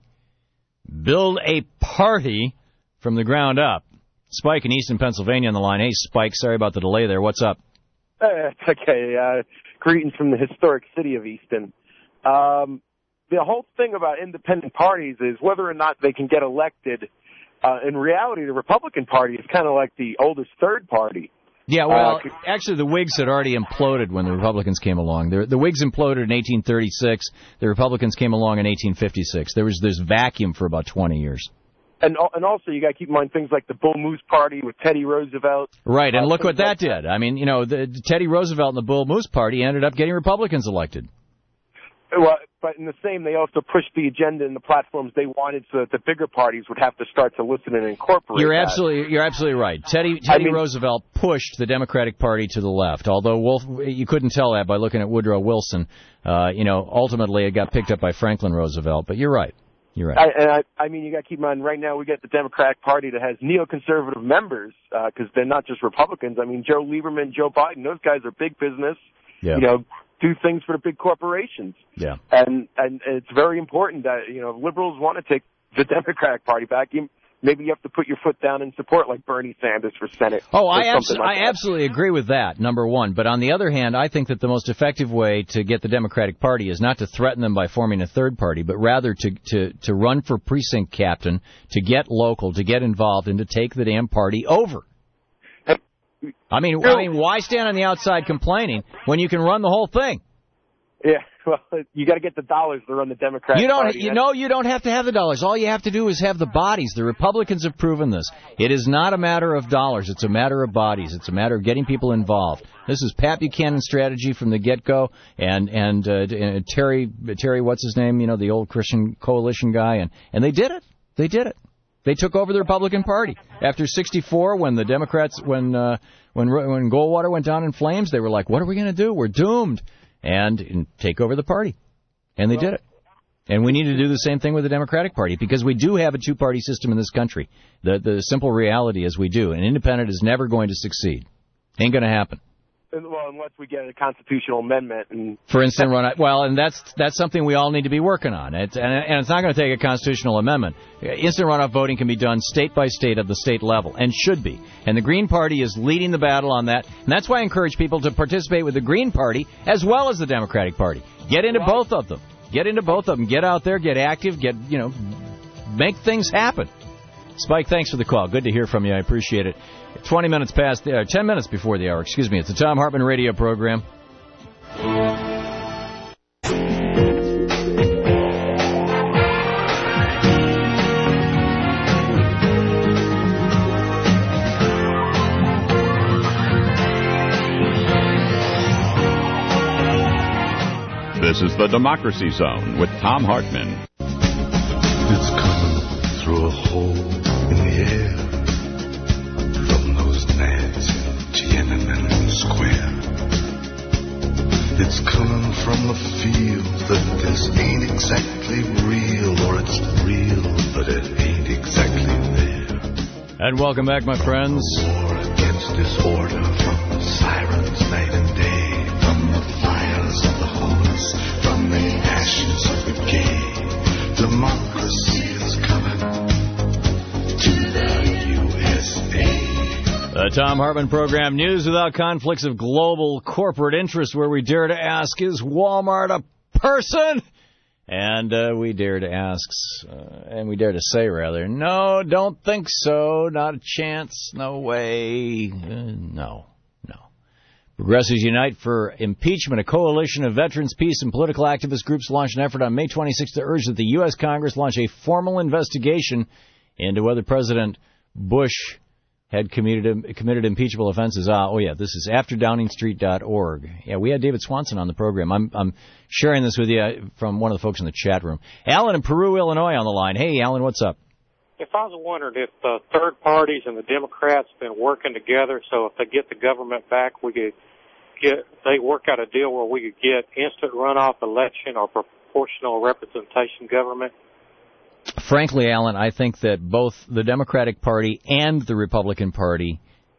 from the ground up. Spike in Easton, Pennsylvania on the line. Hey, Spike, sorry about the delay there. What's up? It's okay. Greetings from the historic city of Easton. The whole thing about independent parties is whether or not they can get elected. In reality, the Republican Party is kind of like the oldest third party. Yeah, well, actually, the Whigs had already imploded when the Republicans came along. The Whigs imploded in 1836. The Republicans came along in 1856. There was this vacuum for about 20 years. And also, you got to keep in mind things like the Bull Moose Party with Teddy Roosevelt. Right, and look what that did. I mean, the Teddy Roosevelt and the Bull Moose Party ended up getting Republicans elected. Well, but in the same, they also pushed the agenda and the platforms they wanted, so that the bigger parties would have to start to listen and incorporate. You're absolutely right. Teddy Roosevelt pushed the Democratic Party to the left. Although you couldn't tell that by looking at Woodrow Wilson. Ultimately it got picked up by Franklin Roosevelt. But you're right. You're right. I mean, you got to keep in mind, right now we get the Democratic Party that has neoconservative members because they're not just Republicans. I mean, Joe Lieberman, Joe Biden, those guys are big business. Yeah. Do things for the big corporations. Yeah. And it's very important that, liberals want to take the Democratic Party back. Maybe you have to put your foot down and support like Bernie Sanders for Senate. Oh, I absolutely agree with that, number one. But on the other hand, I think that the most effective way to get the Democratic Party is not to threaten them by forming a third party, but rather to run for precinct captain, to get local, to get involved, and to take the damn party over. I mean, why stand on the outside complaining when you can run the whole thing? Yeah, Well, you got to get the dollars to run the Democratic You don't. Party. You don't have to have the dollars. All you have to do is have the bodies. The Republicans have proven this. It is not a matter of dollars. It's a matter of bodies. It's a matter of getting people involved. This is Pat Buchanan's strategy from the get-go, and Terry, what's his name? You know, the old Christian Coalition guy, and they did it. They did it. They took over the Republican Party after '64, when the Democrats, when Goldwater went down in flames. They were like, "What are we going to do? We're doomed." And take over the party. And they did it. And we need to do the same thing with the Democratic Party, because we do have a two-party system in this country. The simple reality is we do. An independent is never going to succeed. Ain't going to happen. Well, unless we get a constitutional amendment. And for instant runoff. Well, and that's something we all need to be working on. And it's not going to take a constitutional amendment. Instant runoff voting can be done state by state at the state level, and should be. And the Green Party is leading the battle on that. And that's why I encourage people to participate with the Green Party as well as the Democratic Party. Get into both of them. Get into both of them. Get out there. Get active. Make things happen. Spike, thanks for the call. Good to hear from you. I appreciate it. 10 minutes before the hour, excuse me. It's the Thom Hartmann radio program. This is the Democracy Zone with Thom Hartmann. It's coming through a hole in the air from those nads in Tiananmen Square. It's coming from the field that this ain't exactly real, or it's real, but it ain't exactly there. And welcome back, my friends. War against disorder from the sirens night and day, from the fires of the homeless, from the ashes of the gay. Democracy is coming to the USA. The Thom Hartmann program, news without conflicts of global corporate interest, where we dare to ask, is Walmart a person? And we dare to ask, and we dare to say, rather, no, don't think so, not a chance, no way, no. Progressives Unite for Impeachment, a coalition of veterans, peace, and political activist groups launched an effort on May 26th to urge that the U.S. Congress launch a formal investigation into whether President Bush had committed impeachable offenses. This is afterdowningstreet.org. Yeah, we had David Swanson on the program. I'm sharing this with you from one of the folks in the chat room. Alan in Peru, Illinois on the line. Hey, Alan, what's up? If I was wondering if the third parties and the Democrats been working together, so if they get the government back, they work out a deal where we could get instant runoff election or proportional representation government. Frankly, Alan, I think that both the Democratic Party and the Republican Party,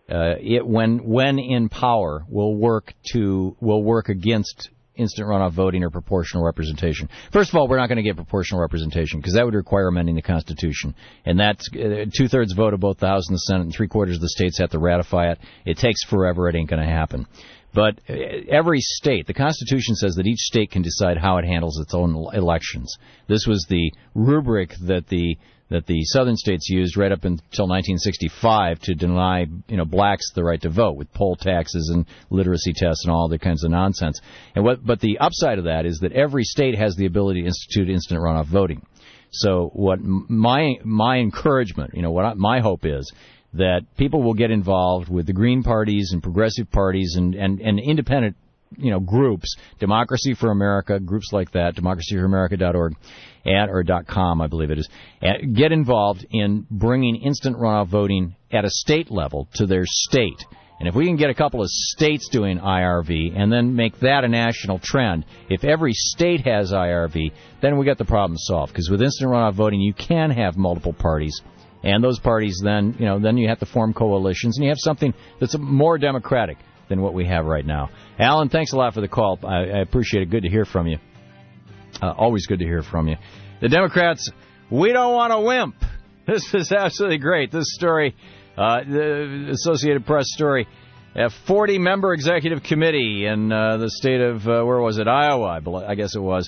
when in power, will work against instant runoff voting or proportional representation. First of all, we're not going to get proportional representation because that would require amending the Constitution. And that's two-thirds vote of both the House and the Senate, and three-quarters of the states have to ratify it. It takes forever. It ain't going to happen. But every state, the Constitution says that each state can decide how it handles its own elections. This was the rubric that the southern states used right up until 1965 to deny, blacks the right to vote with poll taxes and literacy tests and all other kinds of nonsense. But the upside of that is that every state has the ability to institute instant runoff voting. So what my encouragement, my hope is that people will get involved with the Green parties and progressive parties and independent, groups, Democracy for America, groups like that, democracyforamerica.org or .com, I believe it is, get involved in bringing instant runoff voting at a state level to their state. And if we can get a couple of states doing IRV and then make that a national trend, if every state has IRV, then we got the problem solved. Because with instant runoff voting, you can have multiple parties. And those parties then you have to form coalitions, and you have something that's more democratic than what we have right now. Alan, thanks a lot for the call. I appreciate it. Good to hear from you. Always good to hear from you. The Democrats, we don't want a wimp. This is absolutely great. This story, the Associated Press story, a 40-member executive committee in the state of, Iowa, I guess it was.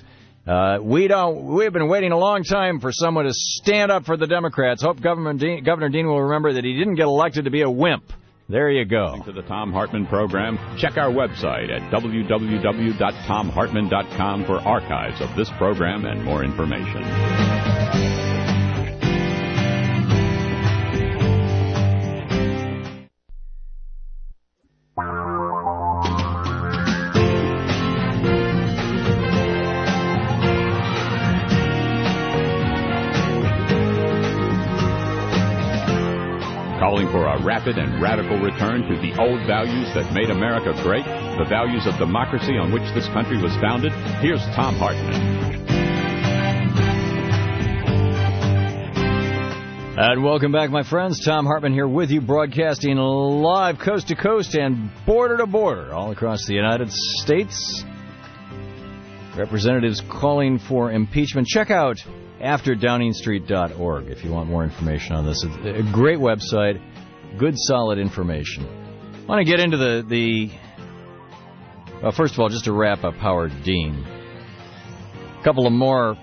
We've been waiting a long time for someone to stand up for the Democrats. Hope Governor Dean will remember that he didn't get elected to be a wimp. There you go. To the Thom Hartmann program, check our website at www.thomhartmann.com for archives of this program and more information. Calling for a rapid and radical return to the old values that made America great, the values of democracy on which this country was founded, here's Thom Hartmann. And welcome back, my friends. Thom Hartmann here with you, broadcasting live coast to coast and border to border all across the United States. Representatives calling for impeachment. Check out afterdowningstreet.org if you want more information on this. It's a great website, good, solid information. I want to get into well, first of all, just to wrap up Howard Dean. A couple of more.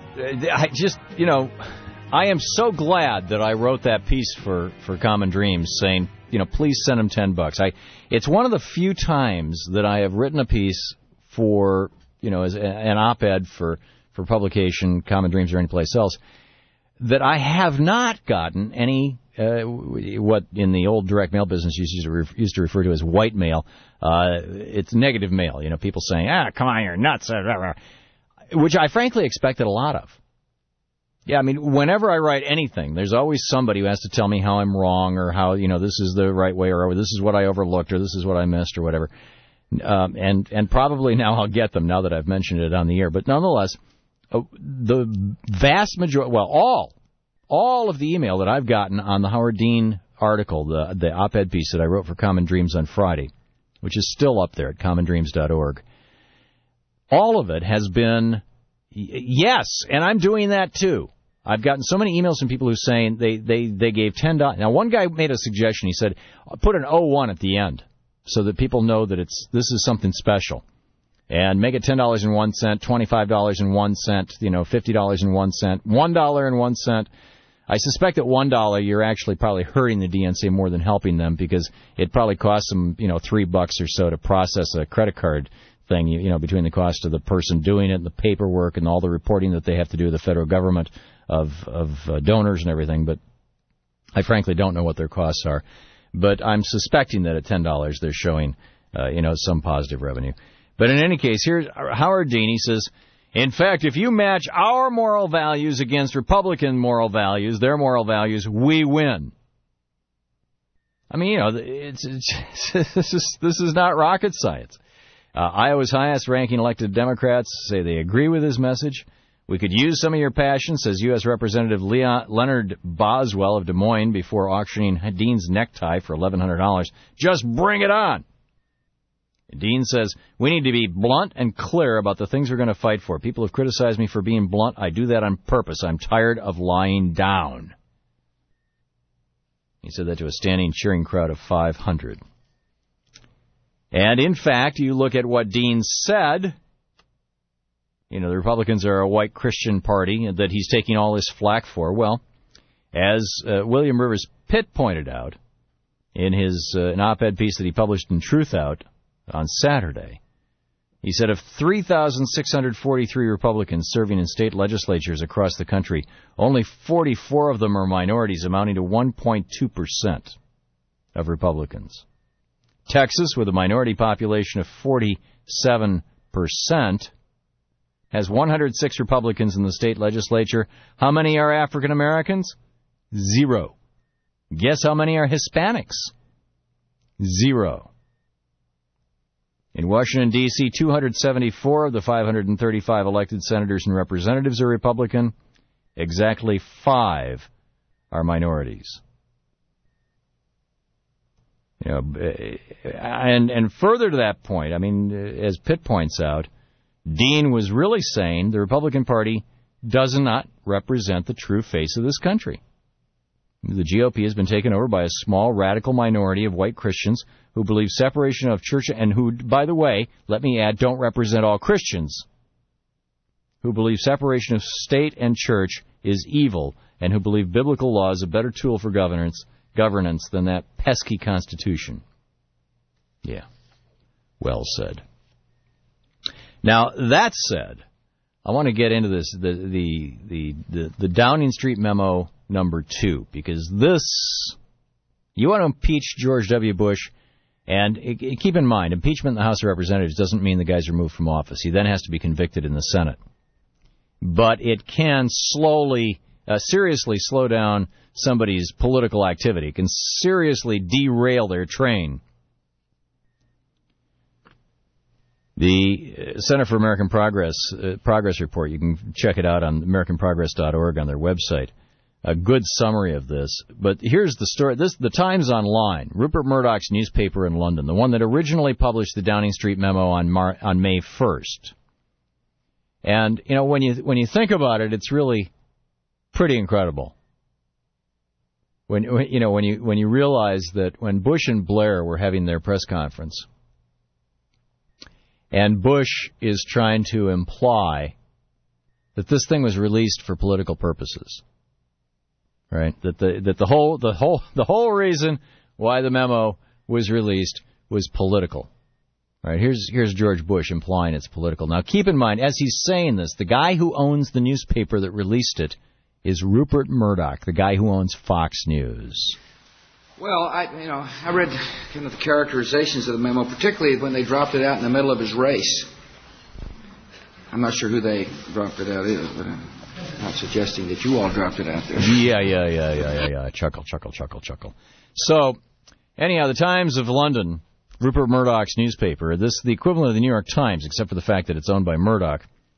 I am so glad that I wrote that piece for Common Dreams saying, please send him $10. It's one of the few times that I have written a piece for, as an op-ed for publication, Common Dreams or anyplace else, that I have not gotten any, what in the old direct mail business used to refer to as white mail. It's negative mail, people saying, come on, you're nuts, which I frankly expected a lot of. Yeah, whenever I write anything, there's always somebody who has to tell me how I'm wrong or how, this is the right way or this is what I overlooked or this is what I missed or whatever. And probably now I'll get them now that I've mentioned it on the air. But nonetheless, the vast majority, all of the email that I've gotten on the Howard Dean article, the op-ed piece that I wrote for Common Dreams on Friday, which is still up there at commondreams.org, all of it has been, yes, and I'm doing that too. I've gotten so many emails from people who are saying they gave $10. Now, one guy made a suggestion. He said, put an 01 at the end so that people know that this is something special. And make it $10.01, $25.01, $50.01, $1.01. I suspect at $1 you're actually probably hurting the DNC more than helping them because it probably costs them, $3 or so to process a credit card thing, between the cost of the person doing it and the paperwork and all the reporting that they have to do to the federal government of donors and everything. But I frankly don't know what their costs are. But I'm suspecting that at $10 they're showing, some positive revenue. But in any case, here's Howard Dean. He says, in fact, if you match our moral values against Republican moral values, their moral values, we win. This is not rocket science. Iowa's highest-ranking elected Democrats say they agree with his message. We could use some of your passion, says U.S. Representative Leonard Boswell of Des Moines before auctioning Dean's necktie for $1,100. Just bring it on. Dean says, we need to be blunt and clear about the things we're going to fight for. People have criticized me for being blunt. I do that on purpose. I'm tired of lying down. He said that to a standing cheering crowd of 500. And, in fact, you look at what Dean said. The Republicans are a white Christian party that he's taking all this flack for. Well, as William Rivers Pitt pointed out in his an op-ed piece that he published in Truth Out on Saturday, he said of 3,643 Republicans serving in state legislatures across the country, only 44 of them are minorities, amounting to 1.2% of Republicans. Texas, with a minority population of 47%, has 106 Republicans in the state legislature. How many are African Americans? 0. Guess how many are Hispanics? 0. In Washington, D.C., 274 of the 535 elected senators and representatives are Republican. Exactly 5 are minorities. And further to that point, as Pitt points out, Dean was really saying the Republican Party does not represent the true face of this country. The GOP has been taken over by a small radical minority of white Christians who believe separation of church and who, by the way, let me add, don't represent all Christians, who believe separation of state and church is evil and who believe biblical law is a better tool for governance than that pesky Constitution. Yeah. Well said. Now, that said, I want to get into this, the Downing Street memo number 2, because this, you want to impeach George W. Bush, and keep in mind, impeachment in the House of Representatives doesn't mean the guy's removed from office. He then has to be convicted in the Senate. But it can seriously slow down somebody's political activity. It can seriously derail their train. The Center for American Progress report, you can check it out on AmericanProgress.org on their website. A good summary of this. But here's the story. The Times Online, Rupert Murdoch's newspaper in London, the one that originally published the Downing Street memo on May 1st. And, you know, when you think about it, it's really pretty incredible. When you realize that when Bush and Blair were having their press conference, and Bush is trying to imply that this thing was released for political purposes, right? That the whole reason why the memo was released was political. Right, here's George Bush implying it's political. Now, keep in mind, as he's saying this, the guy who owns the newspaper that released it is Rupert Murdoch, the guy who owns Fox News. Well, I read kind of the characterizations of the memo, particularly when they dropped it out in the middle of his race. I'm not sure who they dropped it out is, but I'm not suggesting that you all dropped it out there. Yeah. Chuckle. So, anyhow, the Times of London, Rupert Murdoch's newspaper, the equivalent of the New York Times, except for the fact that it's owned by Murdoch.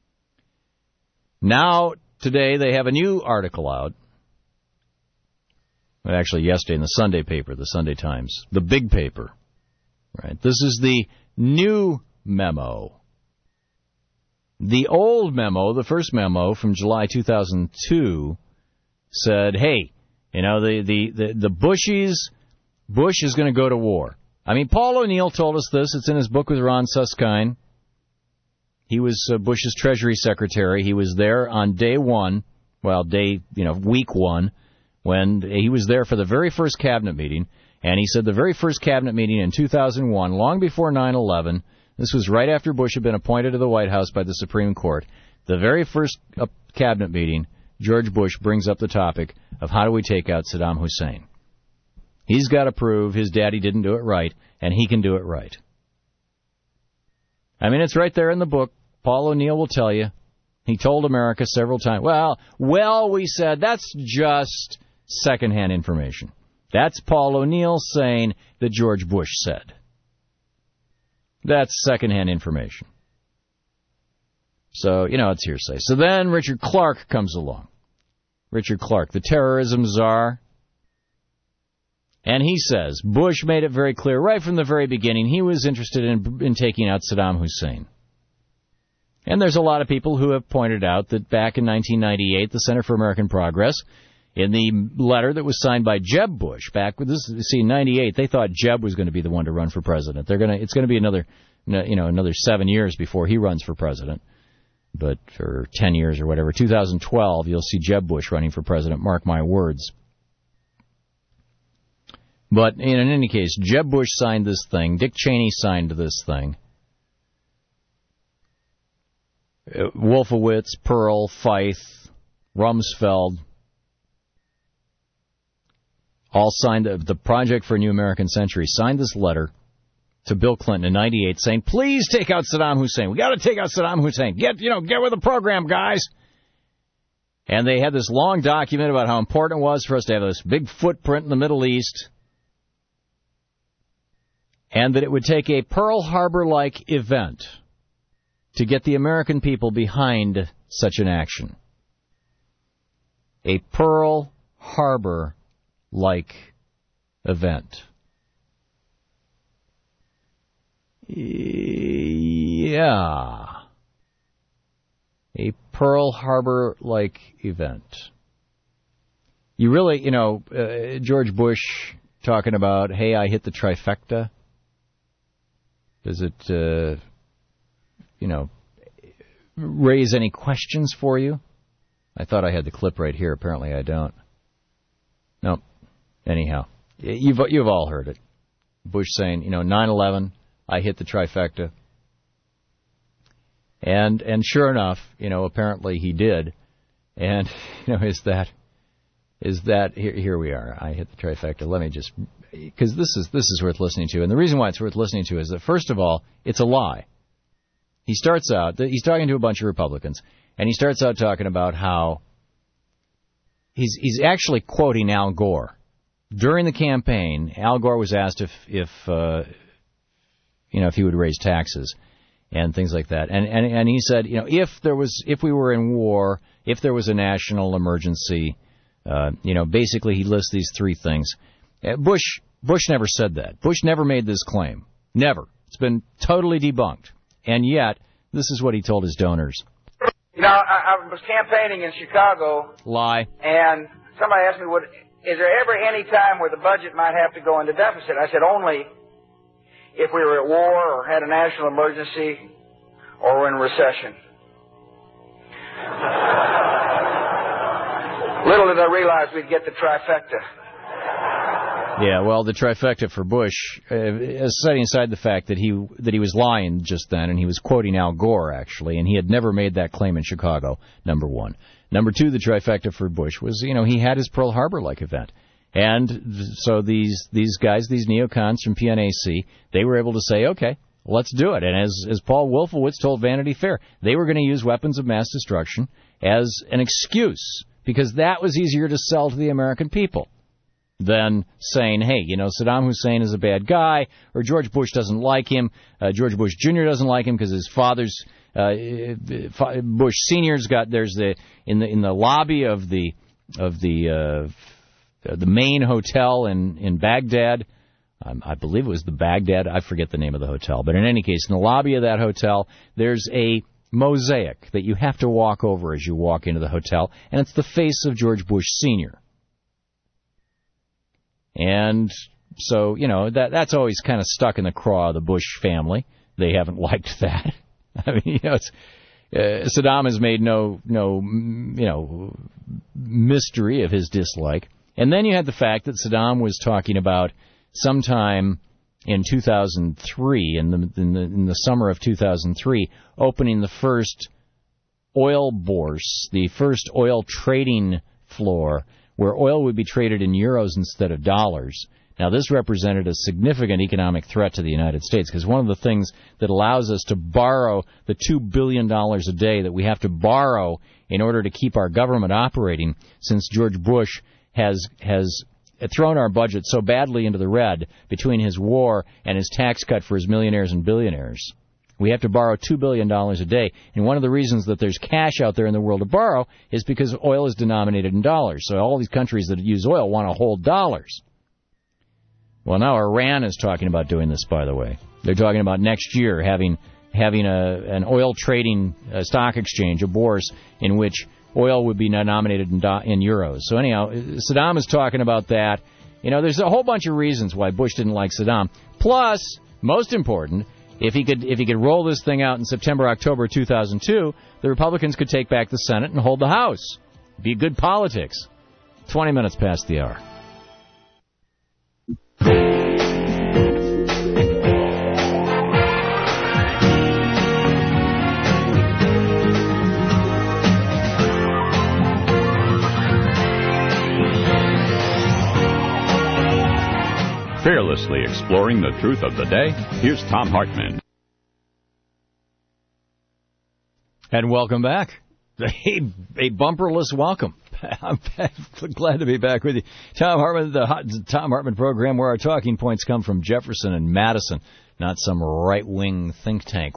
Now, today, they have a new article out. Actually, yesterday in the Sunday paper, the Sunday Times, the big paper. Right. This is the new memo. The old memo, the first memo from July 2002, said, hey, you know, the Bushies, Bush is going to go to war. I mean, Paul O'Neill told us this. It's in his book with Ron Suskind. He was Bush's Treasury Secretary. He was there on week one, when he was there for the very first cabinet meeting. And he said the very first cabinet meeting in 2001, long before 9/11, this was right after Bush had been appointed to the White House by the Supreme Court. The very first cabinet meeting, George Bush brings up the topic of how do we take out Saddam Hussein. He's got to prove his daddy didn't do it right, and he can do it right. I mean, it's right there in the book. Paul O'Neill will tell you. He told America several times, well, we said that's just secondhand information. That's Paul O'Neill saying that George Bush said. That's secondhand information. So, you know, it's hearsay. So then Richard Clark comes along. Richard Clark, the terrorism czar. And he says, Bush made it very clear right from the very beginning he was interested in taking out Saddam Hussein. And there's a lot of people who have pointed out that back in 1998, the Center for American Progress, in the letter that was signed by Jeb Bush, in 98, they thought Jeb was going to be the one to run for president. It's going to be another 7 years before he runs for president. But for 10 years or whatever, 2012, you'll see Jeb Bush running for president, mark my words. But in any case, Jeb Bush signed this thing. Dick Cheney signed this thing. Wolfowitz, Pearl, Feith, Rumsfeld, all signed the Project for a New American Century, signed this letter to Bill Clinton in 98 saying, please take out Saddam Hussein. We got to take out Saddam Hussein. Get with the program, guys. And they had this long document about how important it was for us to have this big footprint in the Middle East, and that it would take a Pearl Harbor-like event to get the American people behind such an action. A Pearl Harbor-like event. Yeah. A Pearl Harbor-like event. You really, George Bush talking about, hey, I hit the trifecta. Does it, raise any questions for you? I thought I had the clip right here. Apparently I don't. Nope. Anyhow, you've all heard it. Bush saying, 9/11, I hit the trifecta. And sure enough, apparently he did. And, is that here we are. I hit the trifecta. Let me just, because this is worth listening to. And the reason why it's worth listening to is that, first of all, it's a lie. He starts out, he's talking to a bunch of Republicans, and he starts out talking about how he's actually quoting Al Gore. During the campaign, Al Gore was asked if he would raise taxes and things like that. And he said, if we were in war, if there was a national emergency, basically he lists these three things. Bush never said that. Bush never made this claim. Never. It's been totally debunked. And yet, this is what he told his donors. I was campaigning in Chicago. Lie. And somebody asked me, is there ever any time where the budget might have to go into deficit? I said, only if we were at war or had a national emergency or were in recession. Little did I realize we'd get the trifecta. Yeah, well, the trifecta for Bush, setting aside the fact that he was lying just then, and he was quoting Al Gore, actually, and he had never made that claim in Chicago, number one. Number two, the trifecta for Bush was, he had his Pearl Harbor-like event. And so these guys, these neocons from PNAC, they were able to say, okay, let's do it. And as Paul Wolfowitz told Vanity Fair, they were going to use weapons of mass destruction as an excuse, because that was easier to sell to the American people than saying, hey, Saddam Hussein is a bad guy, or George Bush doesn't like him, George Bush Jr. doesn't like him because his father's Bush Senior's got in the lobby of the main hotel in Baghdad. I believe it was the Baghdad. I forget the name of the hotel, but in any case, in the lobby of that hotel, there's a mosaic that you have to walk over as you walk into the hotel, and it's the face of George Bush Sr. And so, that's always kind of stuck in the craw of the Bush family. They haven't liked that. I mean, Saddam has made no mystery of his dislike. And then you had the fact that Saddam was talking about sometime in 2003, in the summer of 2003, opening the first oil bourse, the first oil trading floor, where oil would be traded in euros instead of dollars. Now, this represented a significant economic threat to the United States, because one of the things that allows us to borrow the $2 billion a day that we have to borrow in order to keep our government operating, since George Bush has thrown our budget so badly into the red between his war and his tax cut for his millionaires and billionaires. We have to borrow $2 billion a day, and one of the reasons that there's cash out there in the world to borrow is because oil is denominated in dollars. So all these countries that use oil want to hold dollars. Well, now Iran is talking about doing this, by the way. They're talking about next year having an oil trading stock exchange, a bourse, in which oil would be denominated in euros. So anyhow, Saddam is talking about that. There's a whole bunch of reasons why Bush didn't like Saddam. Plus, most important, if he could roll this thing out in September, October 2002, the Republicans could take back the Senate and hold the House. Be good politics. 20 minutes past the hour. Fearlessly exploring the truth of the day, here's Thom Hartmann. And welcome back. A bumperless welcome. I'm glad to be back with you. Thom Hartmann, the Thom Hartmann program, where our talking points come from Jefferson and Madison, not some right-wing think tank.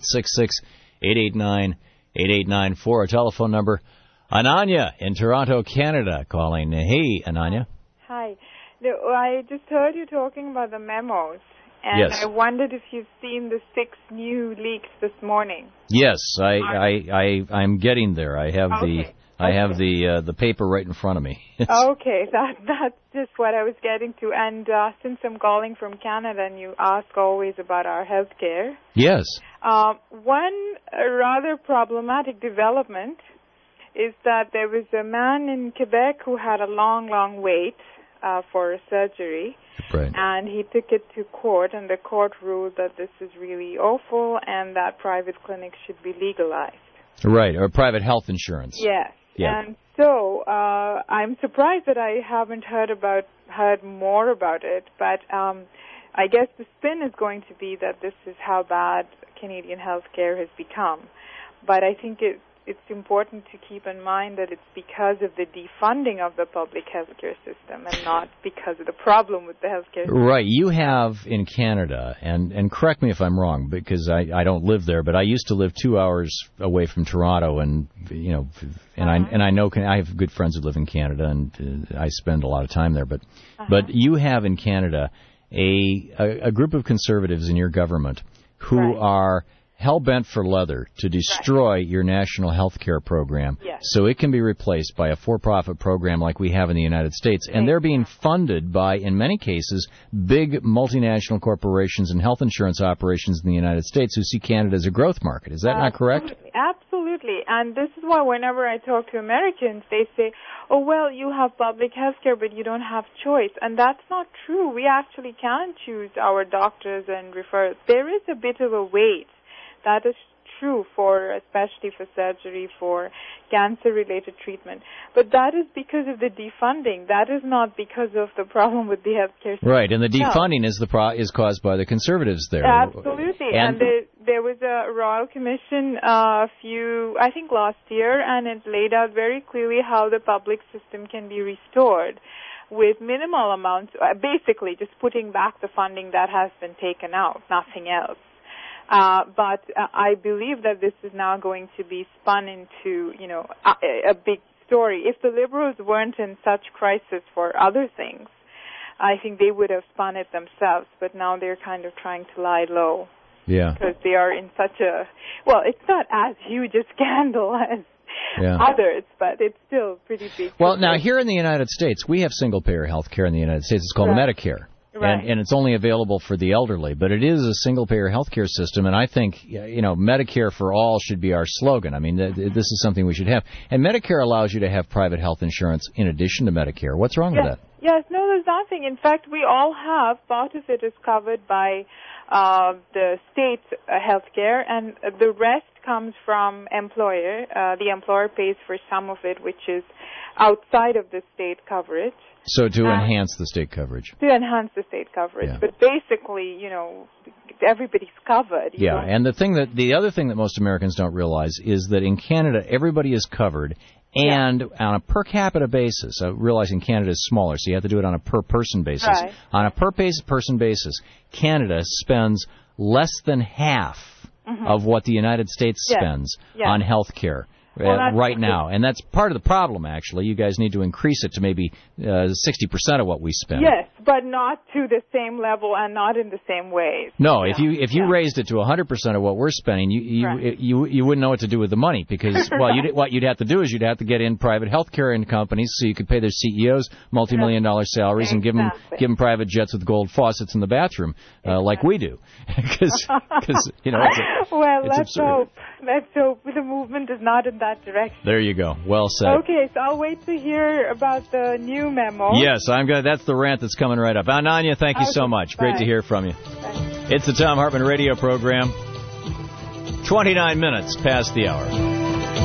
1-866-889-8894, our telephone number. Ananya in Toronto, Canada, calling. Hey, Ananya. Hi. I just heard you talking about the memos, and yes. I wondered if you've seen the 6 new leaks this morning. Yes, I'm getting there. I have the paper right in front of me. Okay, that's just what I was getting to. And since I'm calling from Canada, and you ask always about our health care. Yes. One rather problematic development is that there was a man in Quebec who had a long wait for a surgery. Right. And he took it to court, and the court ruled that this is really awful and that private clinics should be legalized. Right, or private health insurance. Yes. Yeah. And so I'm surprised that I haven't heard more about it, but I guess the spin is going to be that this is how bad Canadian healthcare has become. But I think it's important to keep in mind that it's because of the defunding of the public healthcare system and not because of the problem with the healthcare system. Right. You have in Canada, and correct me if I'm wrong, because I don't live there, but I used to live 2 hours away from Toronto, and I know I have good friends who live in Canada, and I spend a lot of time there. But you have in Canada a group of conservatives in your government who are hell-bent for leather to destroy your national health care program so it can be replaced by a for-profit program like we have in the United States. And they're being funded by, in many cases, big multinational corporations and health insurance operations in the United States who see Canada as a growth market. Is that not correct? Absolutely. And this is why whenever I talk to Americans, they say, oh, well, you have public health care, but you don't have choice. And that's not true. We actually can choose our doctors and refer. There is a bit of a wait. That is true especially for surgery, for cancer-related treatment. But that is because of the defunding. That is not because of the problem with the healthcare system. Right, and the defunding is caused by the conservatives there. Absolutely. And there was a Royal Commission I think last year, and it laid out very clearly how the public system can be restored with minimal amounts, basically just putting back the funding that has been taken out, nothing else. But I believe that this is now going to be spun into, a big story. If the Liberals weren't in such crisis for other things, I think they would have spun it themselves. But now they're kind of trying to lie low. Yeah. Because they are in such it's not as huge a scandal as others, but it's still pretty big. Well, now here in the United States, we have single-payer health care in the United States. It's called Medicare. Right. And it's only available for the elderly, but it is a single-payer healthcare system, and I think, Medicare for all should be our slogan. I mean, this is something we should have. And Medicare allows you to have private health insurance in addition to Medicare. What's wrong with that? Yes, no, there's nothing. In fact, we all have. Part of it is covered by the state health care, and the rest comes from employer. The employer pays for some of it, which is outside of the state coverage. So to enhance the state coverage. To enhance the state coverage. Yeah. But basically, everybody's covered. Yeah, and the other thing that most Americans don't realize is that in Canada, everybody is covered, and on a per capita basis, realizing Canada is smaller, so you have to do it on a per-person basis. Right. On a per-person basis, Canada spends less than half of what the United States spends on health care. Right now, and that's part of the problem. Actually, you guys need to increase it to maybe 60% of what we spend. Yes, but not to the same level and not in the same ways. No, if you raised it to 100% of what we're spending, you wouldn't know what to do with the money because what you'd have to do is you'd have to get in private health care in companies so you could pay their CEOs multi-million-dollar salaries and give them private jets with gold faucets in the bathroom like we do, because let's hope the movement is not in that direction. There you go. Well said. Okay, so I'll wait to hear about the new memo. Yes, that's the rant that's coming right up. Ananya, thank you so much. Great to hear from you. Bye. It's the Thom Hartmann radio program. 29 minutes past the hour.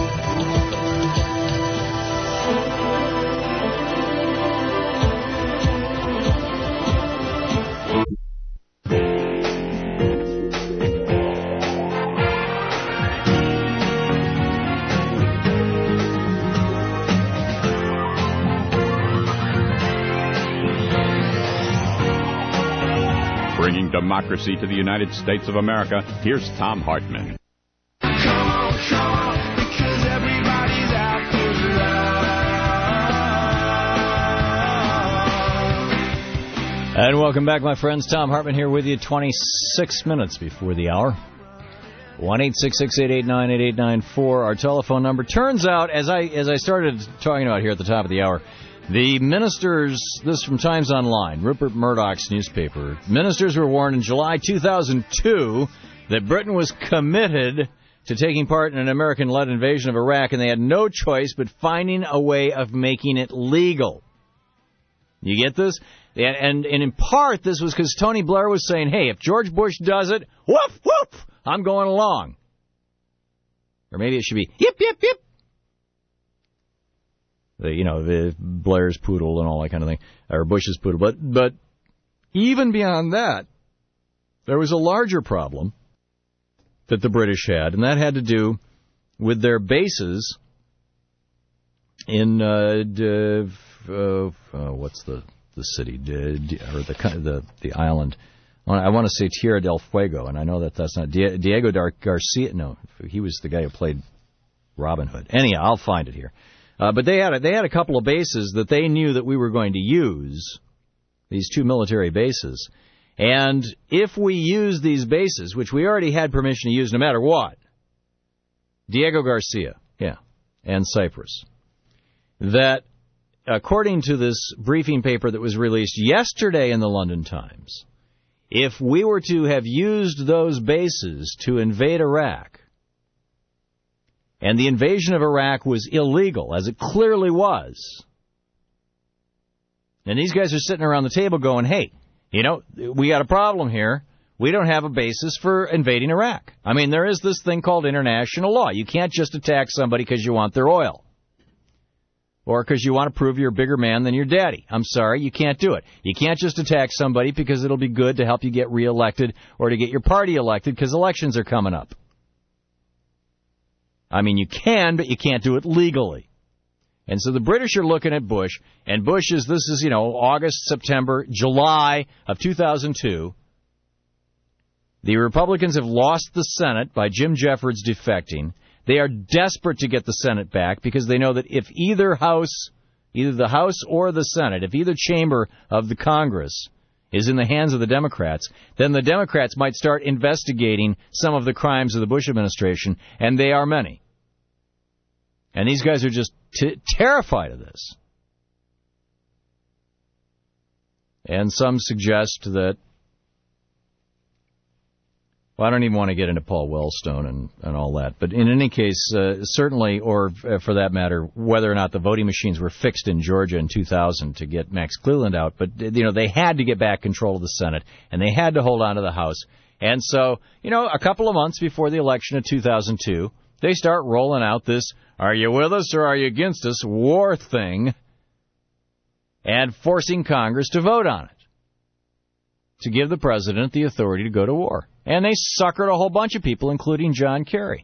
Bringing democracy to the United States of America, here's Thom Hartmann. Come on, because everybody's out for love. And welcome back, my friends. Thom Hartmann here with you, 26 minutes before the hour. 1-866-889-8894, our telephone number. Turns out, as I started talking about here at the top of the hour, the ministers, this from Times Online, Rupert Murdoch's newspaper, ministers were warned in July 2002 that Britain was committed to taking part in an American-led invasion of Iraq, and they had no choice but finding a way of making it legal. You get this? And in part, this was because Tony Blair was saying, hey, if George Bush does it, whoop, whoop, I'm going along. Or maybe it should be, yip, yip, yip. The Blair's poodle and all that kind of thing, or Bush's poodle. But even beyond that, there was a larger problem that the British had, and that had to do with their bases in what's the city or the island? I want to say Tierra del Fuego, and I know that's not Diego Garcia. No, he was the guy who played Robin Hood. Anyhow, I'll find it here. But they had a couple of bases that they knew that we were going to use, these two military bases. And if we use these bases, which we already had permission to use no matter what, Diego Garcia, and Cyprus, that according to this briefing paper that was released yesterday in the London Times, if we were to have used those bases to invade Iraq, and the invasion of Iraq was illegal, as it clearly was, and these guys are sitting around the table going, hey, we got a problem here. We don't have a basis for invading Iraq. I mean, there is this thing called international law. You can't just attack somebody because you want their oil or because you want to prove you're a bigger man than your daddy. I'm sorry, you can't do it. You can't just attack somebody because it'll be good to help you get reelected or to get your party elected because elections are coming up. I mean, you can, but you can't do it legally. And so the British are looking at Bush, and Bush is, August, September, July of 2002. The Republicans have lost the Senate by Jim Jeffords defecting. They are desperate to get the Senate back because they know that if either the House or the Senate, if either chamber of the Congress is in the hands of the Democrats, then the Democrats might start investigating some of the crimes of the Bush administration, and they are many. And these guys are just terrified of this. And some suggest that, well, I don't even want to get into Paul Wellstone and all that. But in any case, certainly, or for that matter, whether or not the voting machines were fixed in Georgia in 2000 to get Max Cleland out. But, they had to get back control of the Senate, and they had to hold on to the House. And so, a couple of months before the election of 2002, they start rolling out this, are you with us or are you against us, war thing, and forcing Congress to vote on it, to give the president the authority to go to war. And they suckered a whole bunch of people, including John Kerry.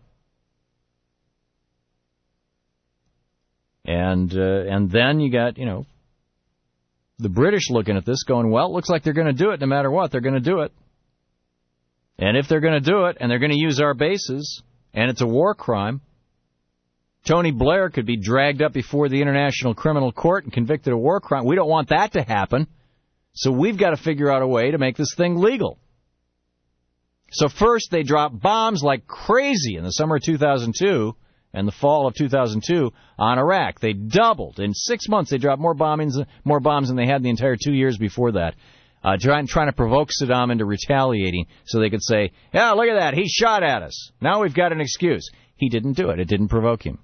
And then you got, the British looking at this going, well, it looks like they're going to do it no matter what. They're going to do it. And if they're going to do it and they're going to use our bases, and it's a war crime, Tony Blair could be dragged up before the International Criminal Court and convicted of war crime. We don't want that to happen. So we've got to figure out a way to make this thing legal. So first they dropped bombs like crazy in the summer of 2002 and the fall of 2002 on Iraq. They doubled. In 6 months they dropped more bombs than they had the entire 2 years before that, trying to provoke Saddam into retaliating so they could say, yeah, look at that, he shot at us. Now we've got an excuse. He didn't do it. It didn't provoke him.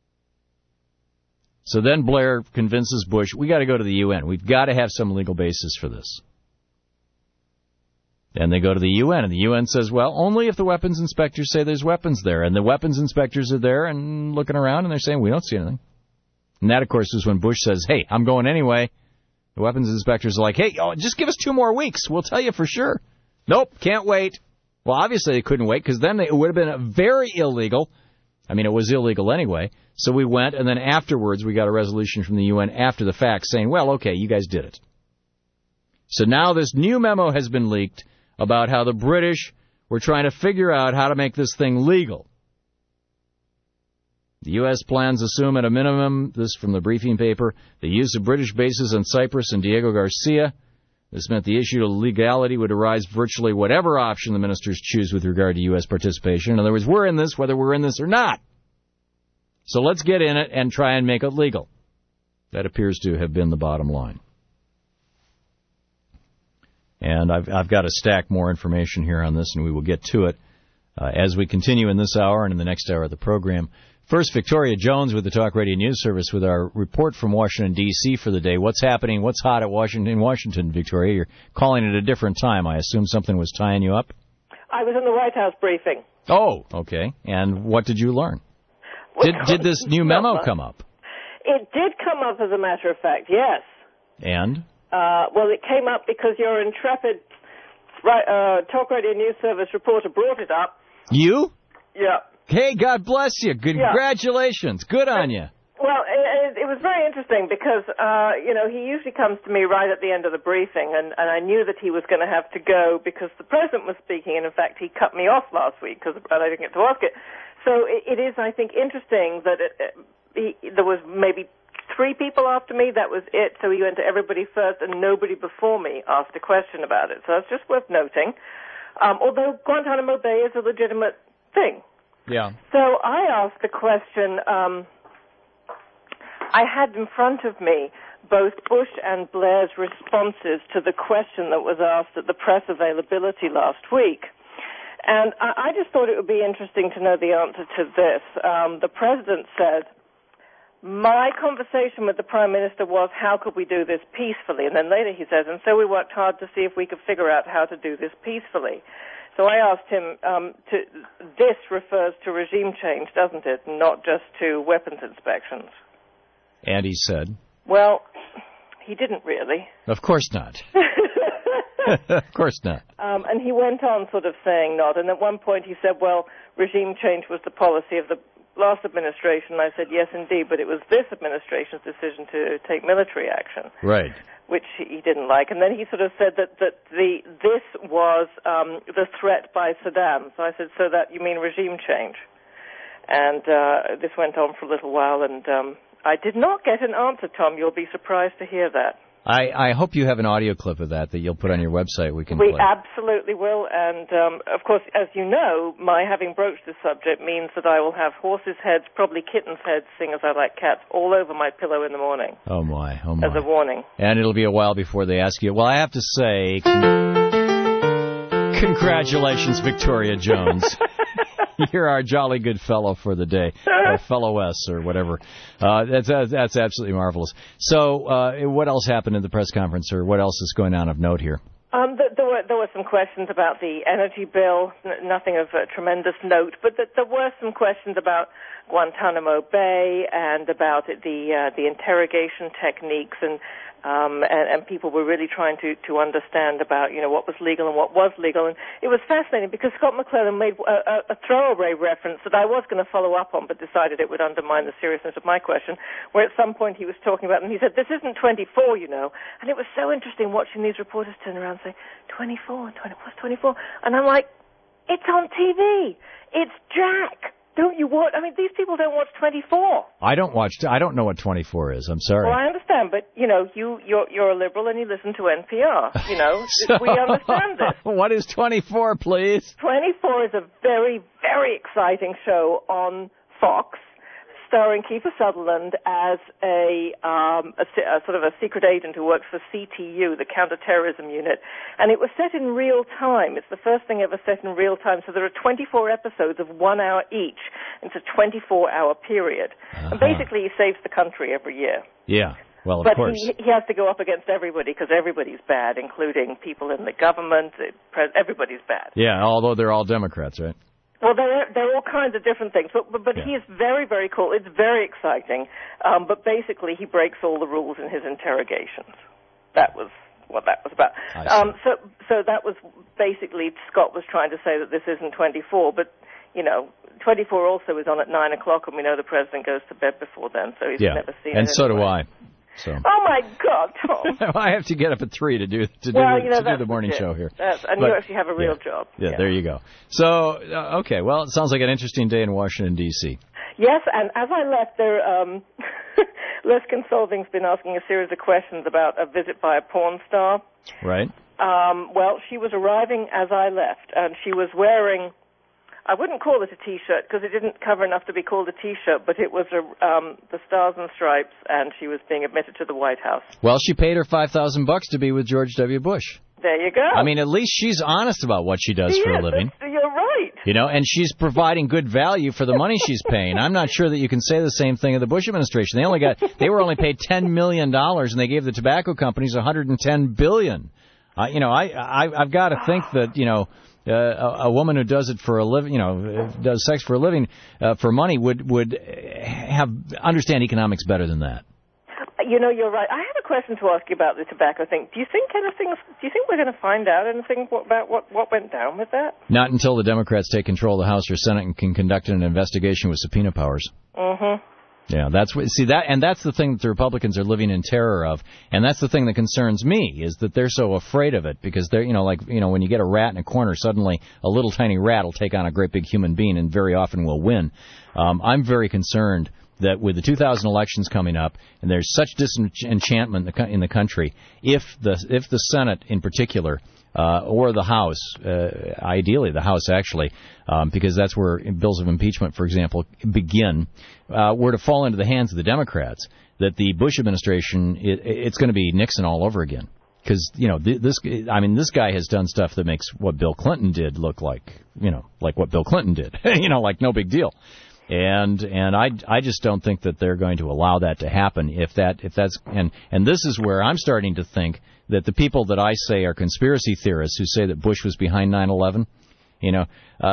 So then Blair convinces Bush, we got to go to the UN. We've got to have some legal basis for this. And they go to the UN, and the UN says, well, only if the weapons inspectors say there's weapons there. And the weapons inspectors are there and looking around, and they're saying, we don't see anything. And that, of course, is when Bush says, hey, I'm going anyway. The weapons inspectors are like, hey, just give us 2 more weeks. We'll tell you for sure. Nope, can't wait. Well, obviously they couldn't wait, because then it would have been very illegal. I mean, it was illegal anyway. So we went, and then afterwards we got a resolution from the UN after the fact saying, well, okay, you guys did it. So now this new memo has been leaked about how the British were trying to figure out how to make this thing legal. The U.S. plans assume at a minimum, this from the briefing paper, the use of British bases on Cyprus and Diego Garcia. This meant the issue of legality would arise virtually whatever option the ministers choose with regard to U.S. participation. In other words, we're in this whether we're in this or not. So let's get in it and try and make it legal. That appears to have been the bottom line. And I've got to stack more information here on this, and we will get to it as we continue in this hour and in the next hour of the program. First, Victoria Jones with the Talk Radio News Service with our report from Washington, D.C. for the day. What's happening? What's hot at Washington, Victoria? You're calling at a different time. I assume something was tying you up? I was in the White House briefing. Oh, okay. And what did you learn? Did this new memo come up? It did come up, as a matter of fact, yes. And? Well, it came up because your intrepid Talk Radio News Service reporter brought it up. You? Yeah. Hey, God bless you. Congratulations. Good on you. Well, it was very interesting because, he usually comes to me right at the end of the briefing, and I knew that he was going to have to go because the president was speaking, and in fact, he cut me off last week because I didn't get to ask it. So it is, I think, interesting that there was maybe 3 people after me. That was it. So he went to everybody first, and nobody before me asked a question about it. So it's just worth noting. Although Guantanamo Bay is a legitimate thing. Yeah. So I asked the question, I had in front of me both Bush and Blair's responses to the question that was asked at the press availability last week. And I just thought it would be interesting to know the answer to this. The president said, my conversation with the Prime Minister was, how could we do this peacefully? And then later he says, and so we worked hard to see if we could figure out how to do this peacefully. So I asked him, this refers to regime change, doesn't it, not just to weapons inspections? And he said? Well, he didn't really. Of course not. Of course not. And he went on sort of saying not. And at one point he said, well, regime change was the policy of the last administration. I said, yes, indeed, but it was this administration's decision to take military action. Right. Which he didn't like. And then he sort of said that this was the threat by Saddam. So I said, so that you mean regime change? And this went on for a little while, and I did not get an answer, Tom. You'll be surprised to hear that. I hope you have an audio clip of that you'll put on your website. We We absolutely will. And, of course, as you know, my having broached this subject means that I will have horses' heads, probably kittens' heads, seeing as I like cats, all over my pillow in the morning. Oh, my. As a warning. And it'll be a while before they ask you. Well, I have to say, congratulations, Victoria Jones. You're our jolly good fellow for the day, or fellow-S, or whatever. That's absolutely marvelous. So what else happened at the press conference, or what else is going on of note here? There were some questions about the energy bill, nothing of tremendous note, but there were some questions about Guantanamo Bay and about the interrogation techniques, and people were really trying to understand about, what was legal and what was legal. And it was fascinating because Scott McClellan made a throwaway reference that I was going to follow up on, but decided it would undermine the seriousness of my question, where at some point he was talking about, and he said, this isn't 24, And it was so interesting watching these reporters turn around and say, 24, what's 24? And I'm like, it's on TV. It's Jack. Don't you watch? I mean, these people don't watch 24. I don't know what 24 is. I'm sorry. Well, I understand, but you're a liberal and you listen to NPR. We understand this. What is 24, please? 24 is a very, very exciting show on Fox, starring Kiefer Sutherland as a sort of a secret agent who works for CTU, the counterterrorism unit, and it was set in real time. It's the first thing ever set in real time, so there are 24 episodes of 1 hour each. It's a 24-hour period, and basically he saves the country every year. Yeah. Well, of course. But he has to go up against everybody because everybody's bad, including people in the government. Everybody's bad. Yeah, although they're all Democrats, right? Well, there are all kinds of different things, but he is very, very cool. It's very exciting, but basically he breaks all the rules in his interrogations. That was what that was about. So that was basically, Scott was trying to say that this isn't 24, but 24 also is on at 9 o'clock, and we know the president goes to bed before then, so he's never seen it. And so do I. So. Oh my God, Tom! I have to get up at 3 to do the morning show here. You actually have a real job. Yeah, there you go. So, okay, well, it sounds like an interesting day in Washington, D.C. Yes, and as I left there, Les Consolving's been asking a series of questions about a visit by a porn star. Right. Well, she was arriving as I left, and she was wearing, I wouldn't call it a T-shirt because it didn't cover enough to be called a T-shirt, but it was the Stars and Stripes, and she was being admitted to the White House. Well, she paid her $5,000 to be with George W. Bush. There you go. I mean, at least she's honest about what she does for a living. You're right. right. You know, and she's providing good value for the money she's paying. I'm not sure that you can say the same thing of the Bush administration. They were only paid $10 million, and they gave the tobacco companies $110 billion. You know, I've got to think that, you know, a woman who does it for a living, you know, does sex for a living for money would understand economics better than that. You know, you're right. I have a question to ask you about the tobacco thing. Do you think we're going to find out anything about what went down with that? Not until the Democrats take control of the House or Senate and can conduct an investigation with subpoena powers. Mm-hmm. Yeah, that's the thing that the Republicans are living in terror of, and that's the thing that concerns me, is that they're so afraid of it, because they're, when you get a rat in a corner, suddenly a little tiny rat will take on a great big human being and very often will win. I'm very concerned that with the 2000 elections coming up, and there's such disenchantment in the country, if the Senate in particular, or the House, ideally the House actually, because that's where bills of impeachment, for example, begin, were to fall into the hands of the Democrats, that the Bush administration, it's going to be Nixon all over again. Because, you know, this guy has done stuff that makes what Bill Clinton did look like, you know, like what Bill Clinton did, you know, like no big deal. And I just don't think that they're going to allow that to happen if that's this is where I'm starting to think that the people that I say are conspiracy theorists who say that Bush was behind 9/11, you know,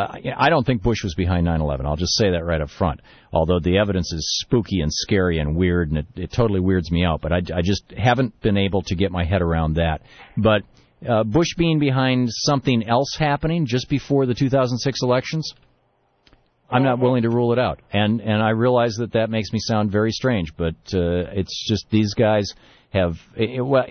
I don't think Bush was behind 9/11. I'll just say that right up front. Although the evidence is spooky and scary and weird, and it totally weirds me out. But I just haven't been able to get my head around that. But Bush being behind something else happening just before the 2006 elections, I'm not willing to rule it out. And I realize that makes me sound very strange, but it's just these guys have when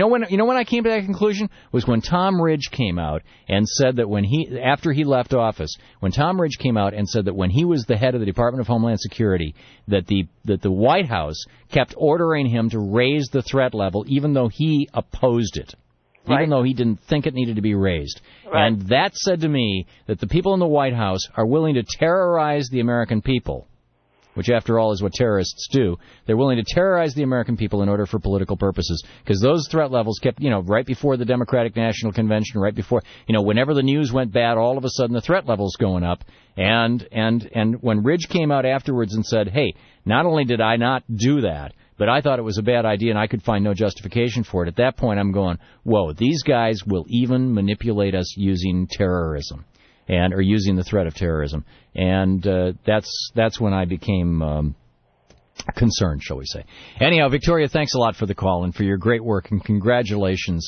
I came to that conclusion was when Tom Ridge came out and said that after he left office, when Tom Ridge came out and said that when he was the head of the Department of Homeland Security, that the White House kept ordering him to raise the threat level even though he opposed it. Right. Even though he didn't think it needed to be raised. Right. And that said to me that the people in the White House are willing to terrorize the American people, which, after all, is what terrorists do. They're willing to terrorize the American people in order for political purposes, because those threat levels kept, you know, right before the Democratic National Convention, right before, you know, whenever the news went bad, all of a sudden the threat level's going up. And when Ridge came out afterwards and said, hey, not only did I not do that, but I thought it was a bad idea and I could find no justification for it. At that point, I'm going, whoa, these guys will even manipulate us using terrorism or using the threat of terrorism. And that's when I became concerned, shall we say. Anyhow, Victoria, thanks a lot for the call and for your great work, and congratulations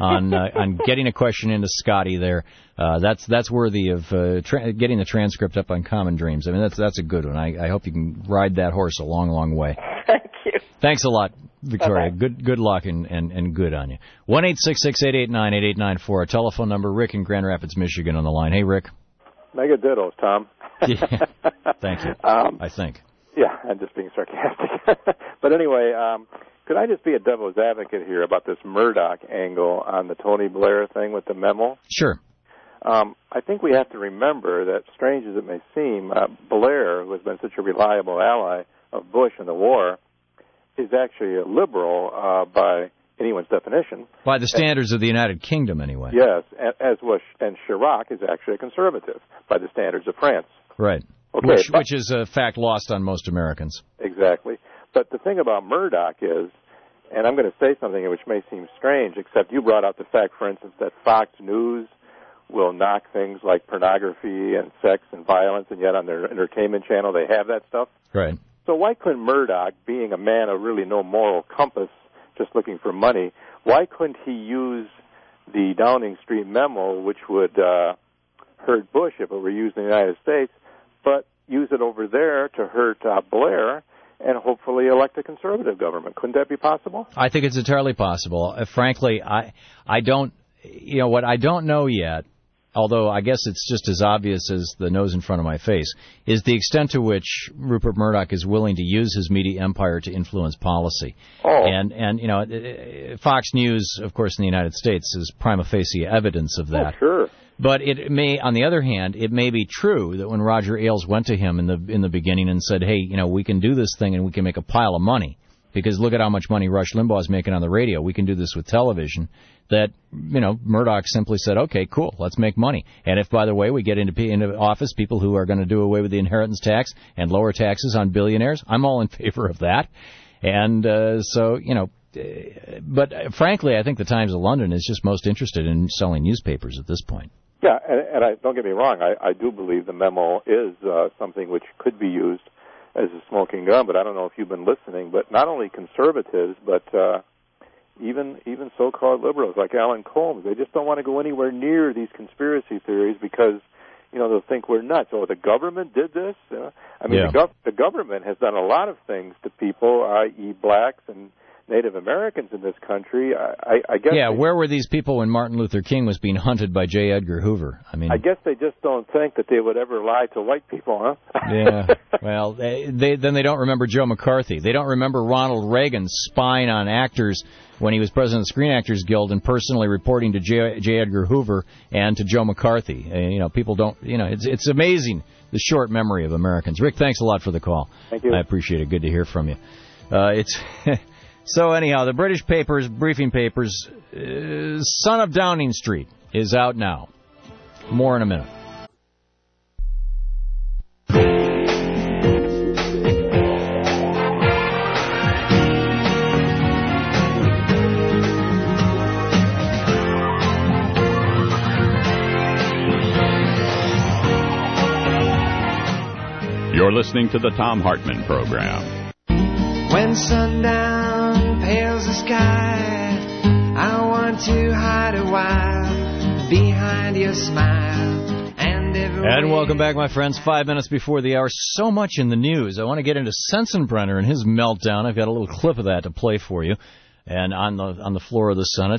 on getting a question into Scotty there. That's worthy of getting the transcript up on Common Dreams. I mean, that's a good one. I hope you can ride that horse a long, long way. Thank you. Thanks a lot, Victoria. Bye-bye. Good luck and good on you. 1-866-889-8894, our telephone number. Rick in Grand Rapids, Michigan on the line. Hey, Rick. Mega dittos, Tom. Yeah. Thank you. I think. Yeah, I'm just being sarcastic. But anyway, could I just be a devil's advocate here about this Murdoch angle on the Tony Blair thing with the memo? Sure. I think we have to remember that, strange as it may seem, Blair, who has been such a reliable ally of Bush in the war, is actually a liberal by anyone's definition. By the standards of the United Kingdom, anyway. Yes, and Chirac is actually a conservative by the standards of France. Right. Okay, which is a fact lost on most Americans. Exactly. But the thing about Murdoch is, and I'm going to say something which may seem strange, except you brought out the fact, for instance, that Fox News will knock things like pornography and sex and violence, and yet on their entertainment channel they have that stuff. Right. So why couldn't Murdoch, being a man of really no moral compass, just looking for money, why couldn't he use the Downing Street memo, which would hurt Bush if it were used in the United States, but use it over there to hurt Blair and hopefully elect a conservative government? Couldn't that be possible? I think it's entirely possible. Frankly, I don't, you know, what I don't know yet, although I guess it's just as obvious as the nose in front of my face, is the extent to which Rupert Murdoch is willing to use his media empire to influence policy. Oh. And you know, Fox News, of course, in the United States is prima facie evidence of that. Oh, sure. But it may, on the other hand, it may be true that when Roger Ailes went to him in the beginning and said, hey, you know, we can do this thing and we can make a pile of money, because look at how much money Rush Limbaugh is making on the radio. We can do this with television. That, Murdoch simply said, okay, cool, let's make money. And if, by the way, we get into office people who are going to do away with the inheritance tax and lower taxes on billionaires, I'm all in favor of that. And but frankly, I think the Times of London is just most interested in selling newspapers at this point. Yeah, and don't get me wrong, I do believe the memo is something which could be used as a smoking gun, but I don't know if you've been listening, but not only conservatives, but even so-called liberals like Alan Colmes, they just don't want to go anywhere near these conspiracy theories because, they'll think we're nuts. Oh, the government did this? The government has done a lot of things to people, i.e. blacks and Native Americans in this country. I guess. Yeah, where were these people when Martin Luther King was being hunted by J. Edgar Hoover? I guess they just don't think that they would ever lie to white people, huh? Yeah. Well, they don't remember Joe McCarthy. They don't remember Ronald Reagan spying on actors when he was president of the Screen Actors Guild and personally reporting to J. Edgar Hoover and to Joe McCarthy. People don't. It's amazing the short memory of Americans. Rick, thanks a lot for the call. Thank you. I appreciate it. Good to hear from you. So anyhow, the British papers, briefing papers, Son of Downing Street is out now. More in a minute. You're listening to the Thom Hartmann Program. When sundown pales the sky, I want to hide a while behind your smile. And welcome back, my friends. 5 minutes before the hour. So much in the news. I want to get into Sensenbrenner and his meltdown. I've got a little clip of that to play for you. And on the floor of the Senate.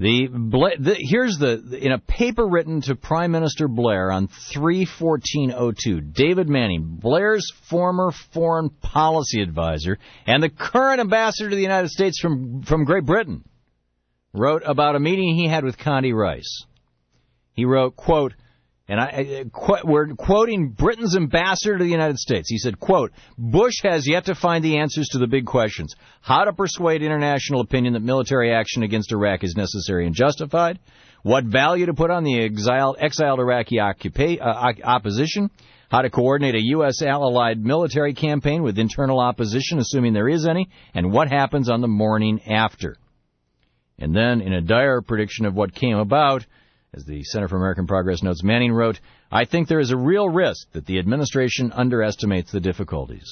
Here's in a paper written to Prime Minister Blair on 3/14/02, David Manning, Blair's former foreign policy advisor and the current ambassador to the United States from Great Britain, wrote about a meeting he had with Condi Rice. He wrote, quote, and we're quoting Britain's ambassador to the United States. He said, quote, Bush has yet to find the answers to the big questions. How to persuade international opinion that military action against Iraq is necessary and justified. What value to put on the exiled Iraqi opposition. How to coordinate a U.S. allied military campaign with internal opposition, assuming there is any. And what happens on the morning after. And then, in a dire prediction of what came about, as the Center for American Progress notes, Manning wrote, I think there is a real risk that the administration underestimates the difficulties.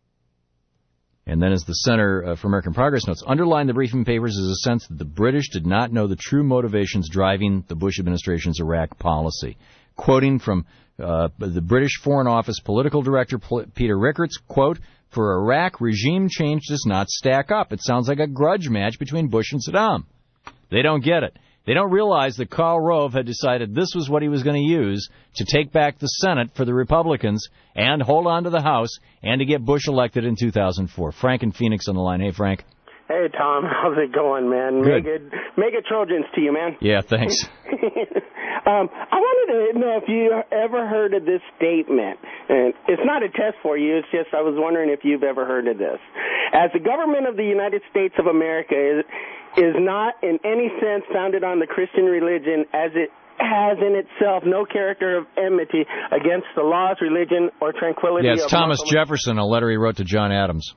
And then as the Center for American Progress notes, underlying the briefing papers is a sense that the British did not know the true motivations driving the Bush administration's Iraq policy. Quoting from the British Foreign Office Political Director Peter Rickards, quote, for Iraq, regime change does not stack up. It sounds like a grudge match between Bush and Saddam. They don't get it. They don't realize that Karl Rove had decided this was what he was going to use to take back the Senate for the Republicans and hold on to the House and to get Bush elected in 2004. Frank in Phoenix on the line. Hey, Frank. Hey, Tom. How's it going, man? Good. Mega Trojans to you, man. Yeah, thanks. I wanted to know if you ever heard of this statement. And it's not a test for you. It's just I was wondering if you've ever heard of this. As the government of the United States of America is not in any sense founded on the Christian religion, as it has in itself no character of enmity against the laws, religion, or tranquility of Thomas Jefferson, a letter he wrote to John Adams.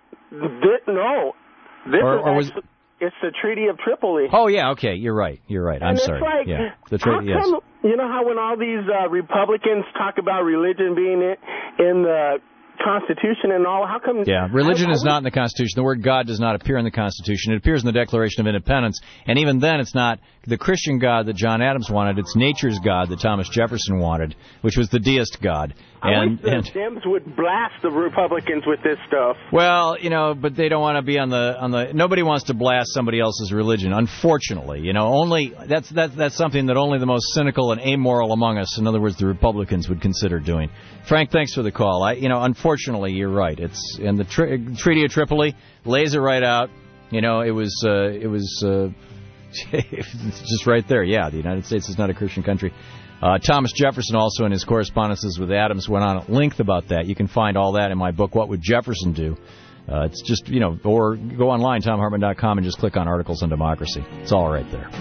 It's the Treaty of Tripoli. Oh, yeah, okay, you're right. I'm sorry. Like, yeah, the treaty, yes. You know how when all these Republicans talk about religion being in the Constitution and all, how come... Yeah, religion is not in the Constitution. The word God does not appear in the Constitution. It appears in the Declaration of Independence, and even then it's not the Christian God that John Adams wanted. It's nature's God that Thomas Jefferson wanted, which was the deist God. I wish the Dems would blast the Republicans with this stuff. Well, but they don't want to be on the... Nobody wants to blast somebody else's religion, unfortunately. Only that's something that only the most cynical and amoral among us, in other words, the Republicans, would consider doing. Frank, thanks for the call. Unfortunately, you're right. It's in the Treaty of Tripoli lays it right out. It was just right there. Yeah, the United States is not a Christian country. Thomas Jefferson also in his correspondences with Adams went on at length about that. You can find all that in my book, What Would Jefferson Do? It's just, or go online, TomHartman.com, and just click on Articles on Democracy. It's all right there.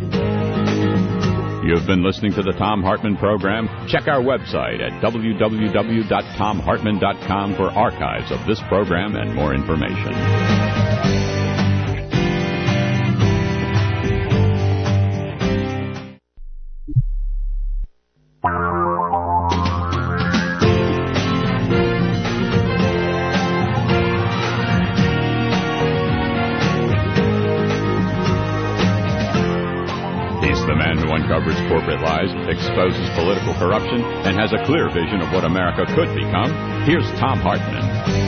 You've been listening to the Thom Hartmann Program. Check our website at www.tomhartman.com for archives of this program and more information. Uncovers corporate lies, exposes political corruption, and has a clear vision of what America could become. Here's Thom Hartmann.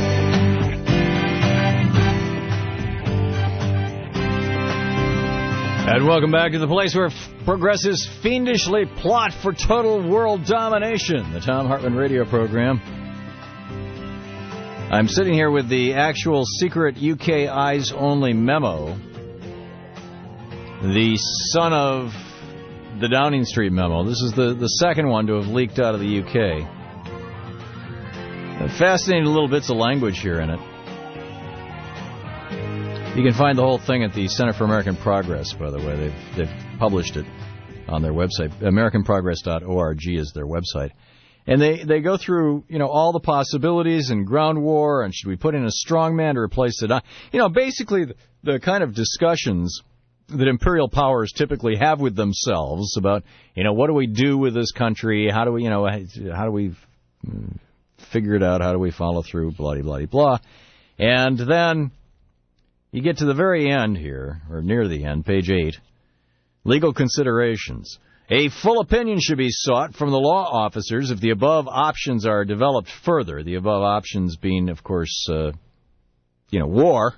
And welcome back to the place where progressives fiendishly plot for total world domination, the Thom Hartmann radio program. I'm sitting here with the actual secret UK eyes-only memo, the son of the Downing Street memo. This is the second one to have leaked out of the UK. Fascinating little bits of language here in it. You can find the whole thing at the Center for American Progress, by the way. They've published it on their website. AmericanProgress.org is their website. And they go through, all the possibilities and ground war, and should we put in a strongman to replace Saddam? Basically the kind of discussions that imperial powers typically have with themselves about, what do we do with this country? How do we figure it out? How do we follow through? Blah, blah, blah. And then you get to the very end here, or near the end, page 8, legal considerations. A full opinion should be sought from the law officers if the above options are developed further. The above options being, of course, war.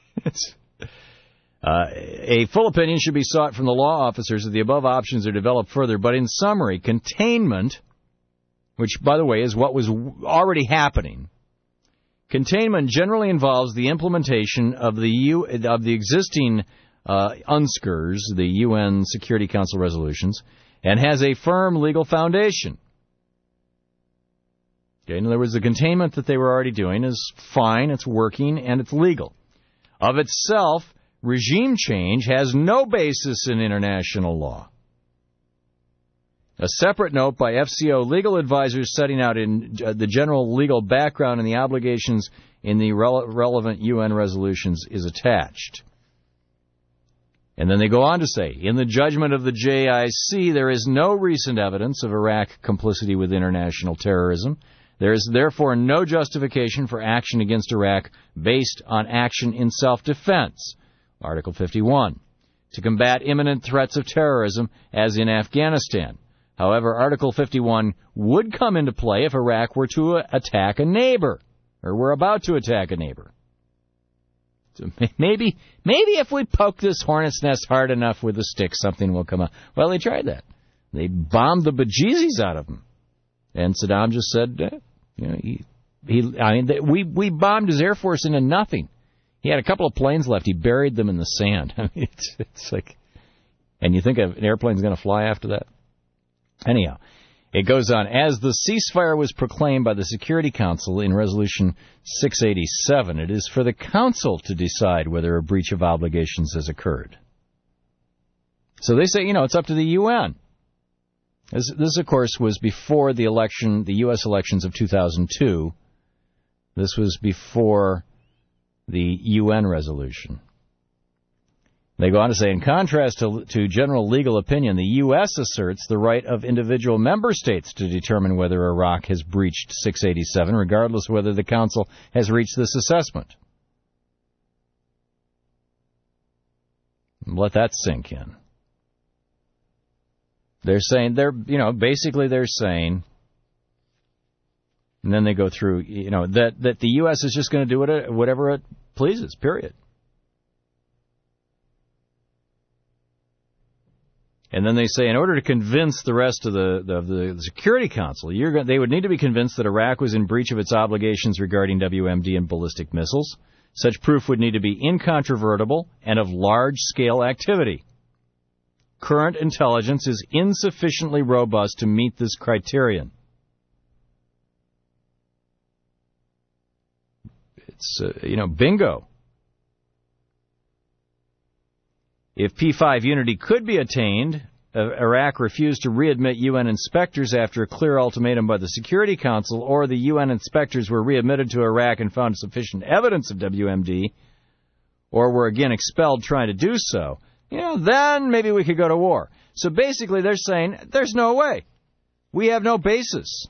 A full opinion should be sought from the law officers if the above options are developed further. But in summary, containment, which, by the way, is what was already happening, containment generally involves the implementation of the existing UNSCRs, the UN Security Council resolutions, and has a firm legal foundation. Okay, in other words, the containment that they were already doing is fine, it's working, and it's legal. Of itself, regime change has no basis in international law. A separate note by FCO legal advisors setting out in the general legal background and the obligations in the relevant UN resolutions is attached. And then they go on to say, in the judgment of the JIC, there is no recent evidence of Iraq complicity with international terrorism. There is therefore no justification for action against Iraq based on action in self-defense. Article 51, to combat imminent threats of terrorism, as in Afghanistan. However, Article 51 would come into play if Iraq were to attack a neighbor, or were about to attack a neighbor. So maybe if we poke this hornet's nest hard enough with a stick, something will come out. Well, they tried that. They bombed the bejesus out of them. And Saddam just said, we bombed his Air Force into nothing. He had a couple of planes left. He buried them in the sand. I mean, it's like, and you think an airplane's going to fly after that? Anyhow, it goes on. As the ceasefire was proclaimed by the Security Council in Resolution 687, it is for the Council to decide whether a breach of obligations has occurred. So they say, it's up to the UN. This, of course, was before the U.S. elections of 2002. This was before the UN resolution. They go on to say, in contrast to general legal opinion, the U.S. asserts the right of individual member states to determine whether Iraq has breached 687, regardless of whether the Council has reached this assessment. Let that sink in. They're saying, basically they're saying, and then they go through, that the U.S. is just going to do whatever it pleases, period. And then they say, in order to convince the rest of the Security Council, they would need to be convinced that Iraq was in breach of its obligations regarding WMD and ballistic missiles. Such proof would need to be incontrovertible and of large-scale activity. Current intelligence is insufficiently robust to meet this criterion. It's bingo. If P5 unity could be attained, Iraq refused to readmit UN inspectors after a clear ultimatum by the Security Council, or the UN inspectors were readmitted to Iraq and found sufficient evidence of WMD, or were again expelled trying to do so, then maybe we could go to war. So basically they're saying, there's no way. We have no basis.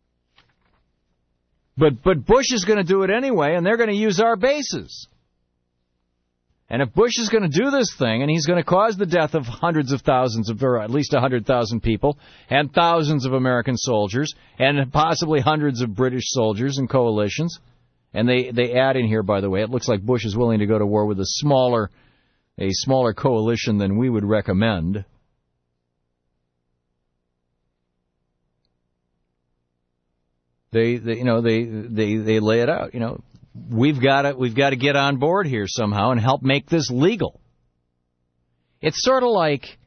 But Bush is going to do it anyway, and they're going to use our bases. And if Bush is going to do this thing, and he's going to cause the death of hundreds of thousands, or at least 100,000 people, and thousands of American soldiers, and possibly hundreds of British soldiers and coalitions, and they add in here, by the way, it looks like Bush is willing to go to war with a smaller coalition than we would recommend. They lay it out, We've got to get on board here somehow and help make this legal. It's sort of like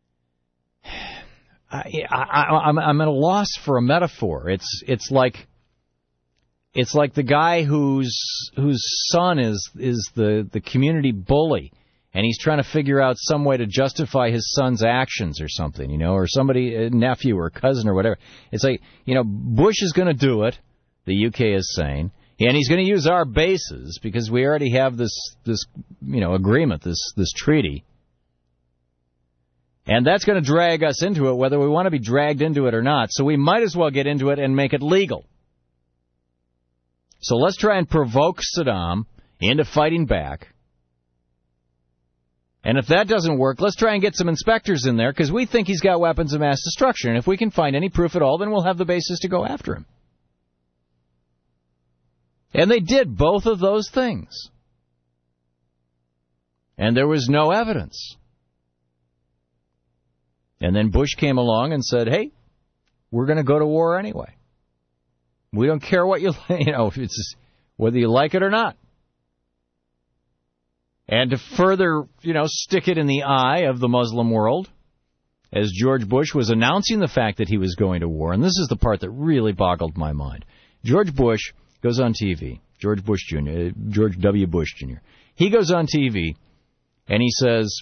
I'm at a loss for a metaphor. It's like the guy whose son is the community bully, and he's trying to figure out some way to justify his son's actions or something, or somebody, a nephew or cousin or whatever. It's like, Bush is going to do it, the UK is saying. And he's going to use our bases because we already have this agreement, this treaty. And that's going to drag us into it, whether we want to be dragged into it or not. So we might as well get into it and make it legal. So let's try and provoke Saddam into fighting back. And if that doesn't work, let's try and get some inspectors in there because we think he's got weapons of mass destruction. And if we can find any proof at all, then we'll have the basis to go after him. And they did both of those things. And there was no evidence. And then Bush came along and said, hey, we're going to go to war anyway. We don't care what whether you like it or not. And to further, stick it in the eye of the Muslim world, as George Bush was announcing the fact that he was going to war, and this is the part that really boggled my mind. George Bush goes on TV, George W. Bush Jr. He goes on TV, and he says,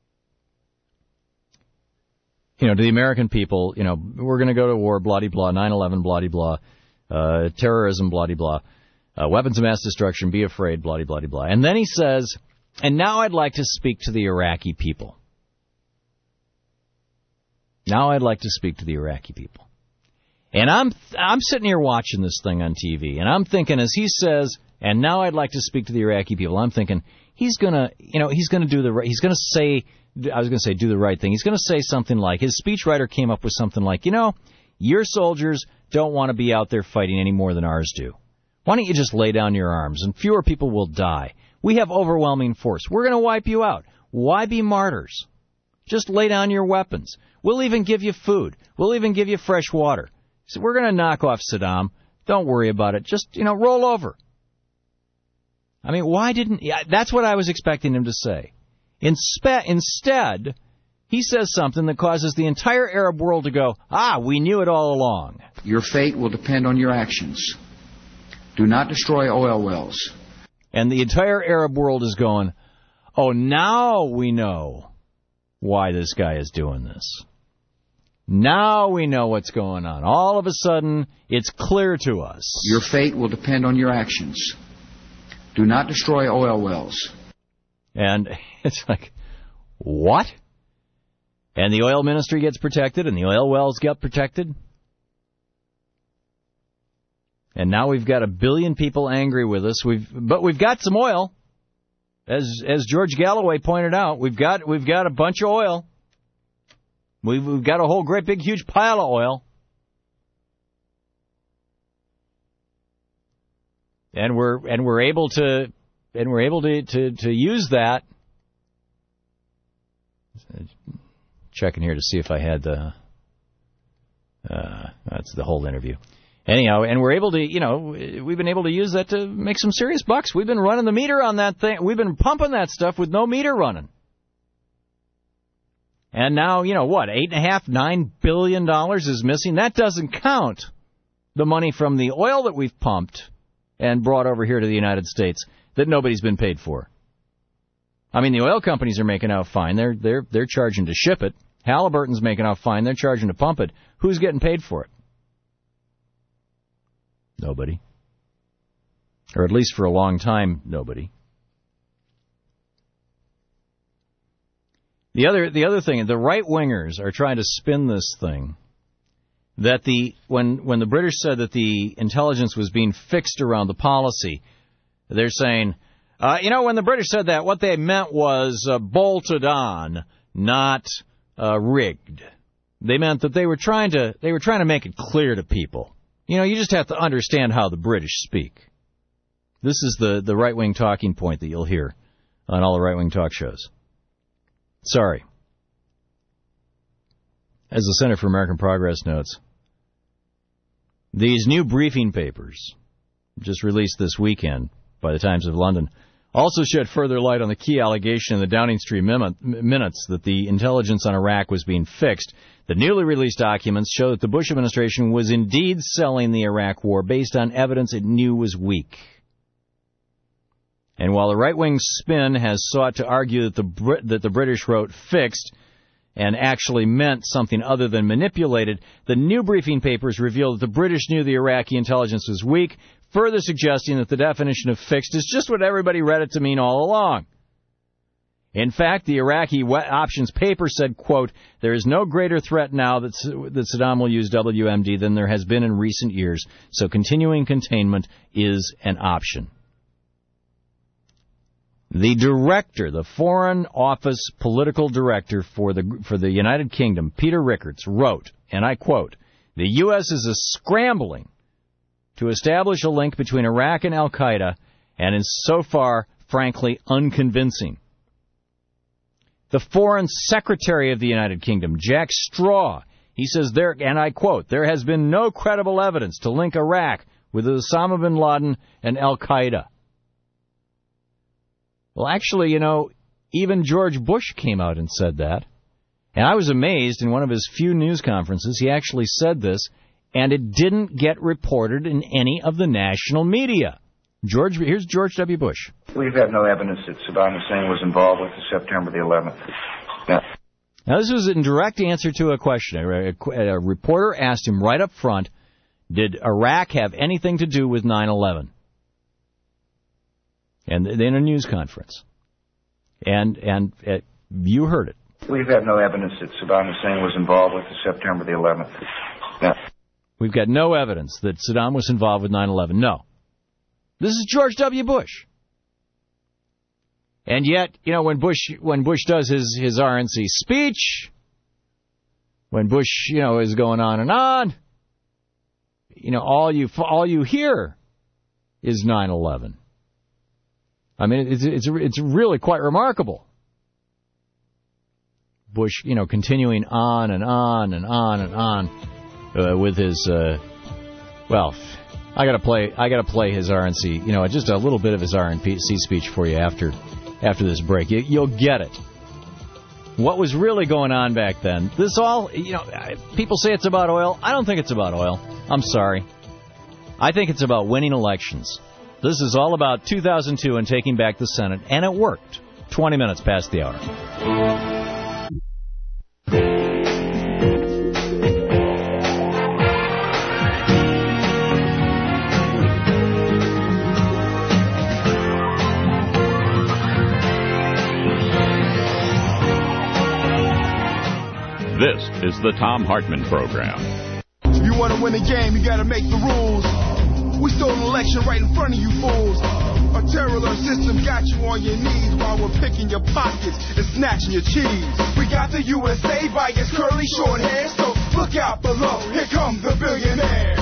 to the American people, we're going to go to war, blah-de-blah, 9/11, blah-de-blah, terrorism, blah-de-blah, weapons of mass destruction, be afraid, blah-de-blah-de-blah. And then he says, and now I'd like to speak to the Iraqi people. Now I'd like to speak to the Iraqi people. And I'm sitting here watching this thing on TV, and I'm thinking, as he says, and now I'd like to speak to the Iraqi people, I'm thinking, he's gonna do the right, he's gonna say, I was gonna say do the right thing. He's gonna say something like, his speechwriter came up with something like, your soldiers don't want to be out there fighting any more than ours do. Why don't you just lay down your arms, and fewer people will die. We have overwhelming force. We're gonna wipe you out. Why be martyrs? Just lay down your weapons. We'll even give you food. We'll even give you fresh water. So we're going to knock off Saddam. Don't worry about it. Just, roll over. I mean, that's what I was expecting him to say. Instead, he says something that causes the entire Arab world to go, we knew it all along. Your fate will depend on your actions. Do not destroy oil wells. And the entire Arab world is going, now we know why this guy is doing this. Now we know what's going on. All of a sudden, it's clear to us. Your fate will depend on your actions. Do not destroy oil wells. And it's like, what? And the oil ministry gets protected, and the oil wells get protected. And now we've got 1 billion people angry with us. But we've got some oil. As George Galloway pointed out, we've got a bunch of oil. We've got a whole great big huge pile of oil. And we're able to use that. Checking here to see if I had that's the whole interview. Anyhow, and we're able to, we've been able to use that to make some serious bucks. We've been running the meter on that thing. We've been pumping that stuff with no meter running. And now, $8.5, $9 billion is missing. That doesn't count the money from the oil that we've pumped and brought over here to the United States that nobody's been paid for. I mean, the oil companies are making out fine. They're charging to ship it. Halliburton's making out fine. They're charging to pump it. Who's getting paid for it? Nobody. Or at least for a long time, nobody. The other thing, the right-wingers are trying to spin this thing that when the British said that the intelligence was being fixed around the policy, they're saying, when the British said that, what they meant was bolted on, not rigged. They meant that they were trying to make it clear to people. You just have to understand how the British speak. This is the right-wing talking point that you'll hear on all the right-wing talk shows. Sorry. As the Center for American Progress notes, these new briefing papers, just released this weekend by the Times of London, also shed further light on the key allegation in the Downing Street minutes that the intelligence on Iraq was being fixed. The newly released documents show that the Bush administration was indeed selling the Iraq war based on evidence it knew was weak. And while the right-wing spin has sought to argue that the British wrote fixed and actually meant something other than manipulated, the new briefing papers reveal that the British knew the Iraqi intelligence was weak, further suggesting that the definition of fixed is just what everybody read it to mean all along. In fact, the Iraqi options paper said, quote, "There is no greater threat now that Saddam will use WMD than there has been in recent years, so continuing containment is an option." The director, the Foreign Office political director for the United Kingdom, Peter Rickards, wrote, and I quote, "The U.S. is scrambling to establish a link between Iraq and al-Qaeda and is so far, frankly, unconvincing." The Foreign Secretary of the United Kingdom, Jack Straw, he says there, and I quote, "There has been no credible evidence to link Iraq with Osama bin Laden and al-Qaeda." Well, actually, even George Bush came out and said that. And I was amazed in one of his few news conferences, he actually said this, and it didn't get reported in any of the national media. Here's George W. Bush. We've got no evidence that Saddam Hussein was involved with the September the 11th. Yeah. Now, this was in direct answer to a question. A reporter asked him right up front, did Iraq have anything to do with 9/11? And in a news conference. And you heard it. We've got no evidence that Saddam Hussein was involved with the September the 11th. Yeah. We've got no evidence that Saddam was involved with 9/11. No. This is George W. Bush. And yet, when Bush does his RNC speech, when Bush, is going on and on, all you hear is 9/11. I mean, it's really quite remarkable. Bush, continuing on and on and on and on with his. I gotta play his RNC. Just a little bit of his RNC speech for you after this break. You'll get it. What was really going on back then? This all, people say it's about oil. I don't think it's about oil. I'm sorry. I think it's about winning elections. This is all about 2002 and taking back the Senate, and it worked. 20 minutes past the hour. This is the Thom Hartmann Program. If you want to win a game, you got to make the rules. We stole an election right in front of you fools. Our terror alert system got you on your knees while we're picking your pockets and snatching your cheese. We got the USA by its curly short hair, so look out below. Here come the billionaires.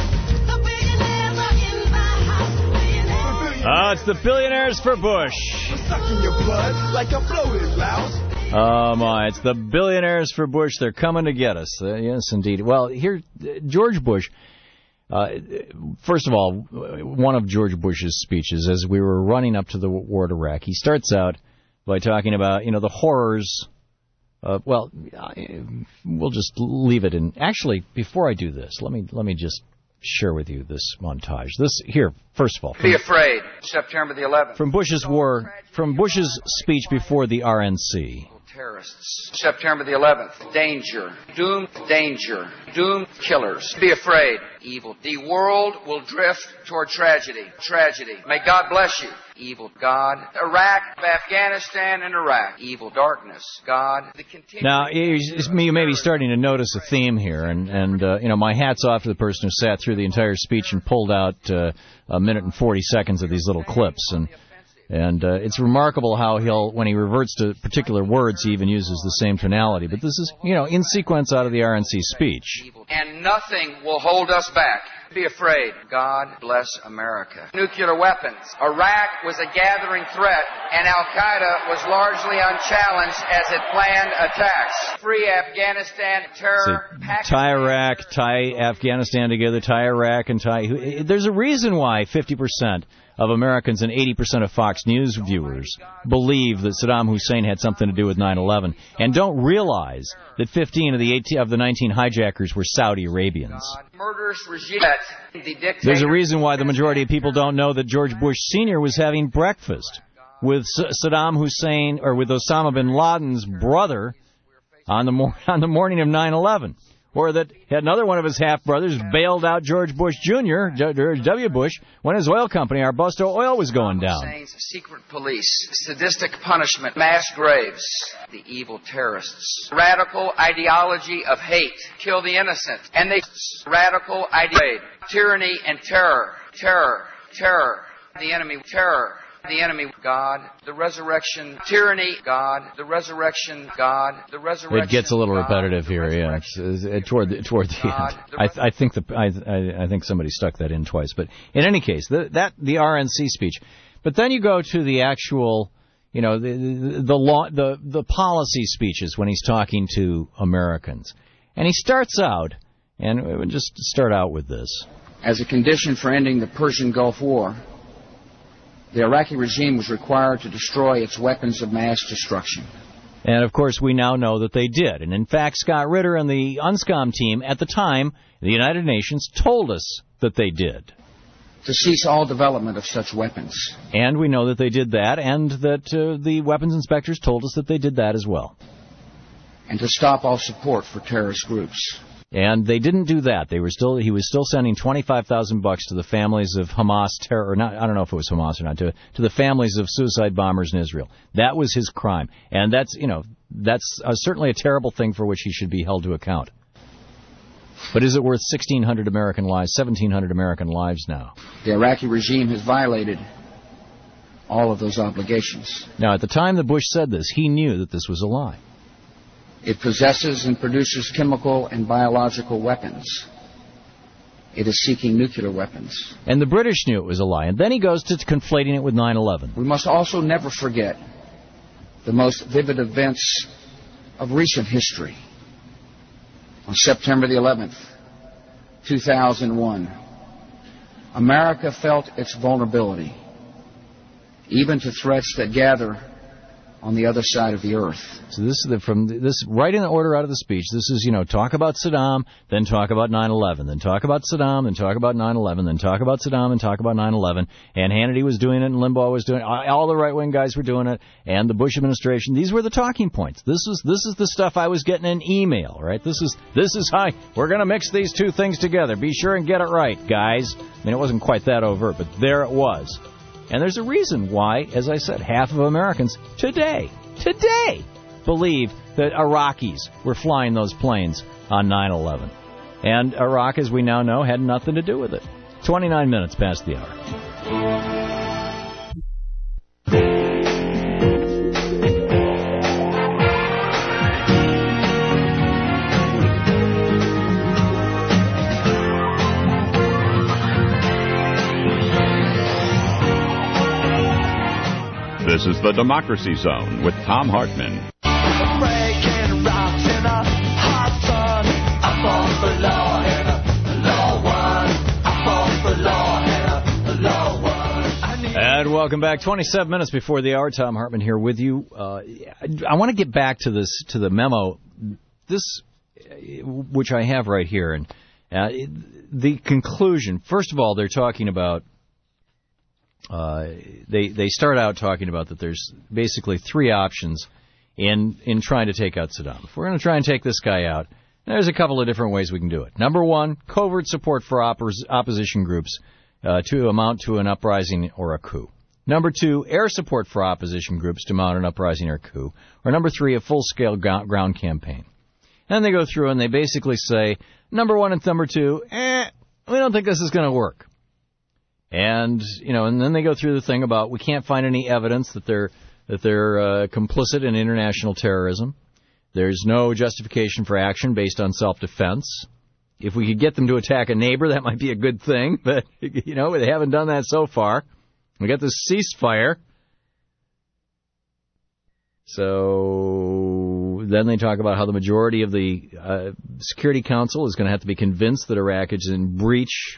It's the billionaires for Bush. We're sucking your blood like a bloated louse. Oh, my. It's the billionaires for Bush. They're coming to get us. Yes, indeed. Well, here, George Bush, first of all, one of George Bush's speeches, as we were running up to the war in Iraq, he starts out by talking about, the horrors of, we'll just leave it in. Actually, before I do this, let me just share with you this montage. This here, first of all. Be afraid. September the 11th. From Bush's speech before the RNC. Terrorists. September the 11th. Danger. Doom. Danger. Doom. Killers. Be afraid. Evil. The world will drift toward tragedy. Tragedy. May God bless you. Evil. God. Iraq. Afghanistan and Iraq. Evil. Darkness. God. Now, you may be starting to notice a theme here, and my hat's off to the person who sat through the entire speech and pulled out a minute and 40 seconds of these little clips. And it's remarkable how when he reverts to particular words, he even uses the same tonality. But this is, in sequence out of the RNC speech. And nothing will hold us back. Be afraid. God bless America. Nuclear weapons. Iraq was a gathering threat, and Al-Qaeda was largely unchallenged as it planned attacks. Free Afghanistan, terror, tie Iraq, tie Afghanistan together, tie Iraq, and tie... There's a reason why 50% of Americans and 80% of Fox News viewers believe that Saddam Hussein had something to do with 9/11 and don't realize that 15 of the 19 hijackers were Saudi Arabians. There's a reason why the majority of people don't know that George Bush Sr. was having breakfast with Saddam Hussein or with Osama bin Laden's brother on the morning of 9/11. Or that another one of his half-brothers bailed out George Bush Jr., George W. Bush, when his oil company, Arbusto Oil, was going down. Secret police, sadistic punishment, mass graves, the evil terrorists, radical ideology of hate, kill the innocent, and they radical ideology, tyranny and terror, the enemy, terror. The enemy, God, the resurrection, tyranny, God, the resurrection, God, the resurrection. It gets a little repetitive here, yeah. It's toward the end. I think somebody stuck that in twice, but in any case, the RNC speech. But then you go to the actual, the policy speeches when he's talking to Americans, and he starts out, and we would just start out with this. As a condition for ending the Persian Gulf War, the Iraqi regime was required to destroy its weapons of mass destruction. And, of course, we now know that they did. And, in fact, Scott Ritter and the UNSCOM team at the time, the United Nations, told us that they did. To cease all development of such weapons. And we know that they did that, and that the weapons inspectors told us that they did that as well. And to stop all support for terrorist groups. And they didn't do that. He was still sending $25,000 to the families of Hamas terror. I don't know if it was Hamas or not. To the families of suicide bombers in Israel. That was his crime, and that's certainly a terrible thing for which he should be held to account. But is it worth 1,600 American lives, 1,700 American lives now? The Iraqi regime has violated all of those obligations. Now, at the time that Bush said this, he knew that this was a lie. It possesses and produces chemical and biological weapons. It is seeking nuclear weapons. And the British knew it was a lie. And then he goes to conflating it with 9/11. We must also never forget the most vivid events of recent history. On September the 11th, 2001, America felt its vulnerability, even to threats that gather on the other side of the earth. So this is right in the order out of the speech. This is, talk about Saddam, then talk about 9/11, then talk about Saddam, then talk about 9/11, then talk about Saddam, and talk about 9/11. And Hannity was doing it, and Limbaugh was doing it. All the right-wing guys were doing it, and the Bush administration. These were the talking points. This is the stuff I was getting in email, right? This is how we're going to mix these two things together. Be sure and get it right, guys. I mean, it wasn't quite that overt, but there it was. And there's a reason why, as I said, half of Americans today, believe that Iraqis were flying those planes on 9/11. And Iraq, as we now know, had nothing to do with it. 29 minutes past the hour. This is the Democracy Zone with Tom Hartman. Breaking rocks in a hot sun. I fought for law and a law won. I fought for law and a law won. And welcome back. 27 minutes before the hour. Tom Hartman here with you. I want to get back to the memo, which I have right here, and The conclusion, first of all, they're talking about, they start out talking about that there's basically three options in trying to take out Saddam. If we're going to try and take this guy out, there's a couple of different ways we can do it. Number one, covert support for opposition groups to amount to an uprising or a coup. Number two, air support for opposition groups to mount an uprising or coup. Or number three, a full-scale ground campaign. And they go through and they basically say, number one and number two, we don't think this is going to work. And, and then they go through the thing about we can't find any evidence that they're complicit in international terrorism. There's no justification for action based on self-defense. If we could get them to attack a neighbor, that might be a good thing. But, they haven't done that so far. We got this ceasefire. So then they talk about how the majority of the Security Council is going to have to be convinced that Iraq is in breach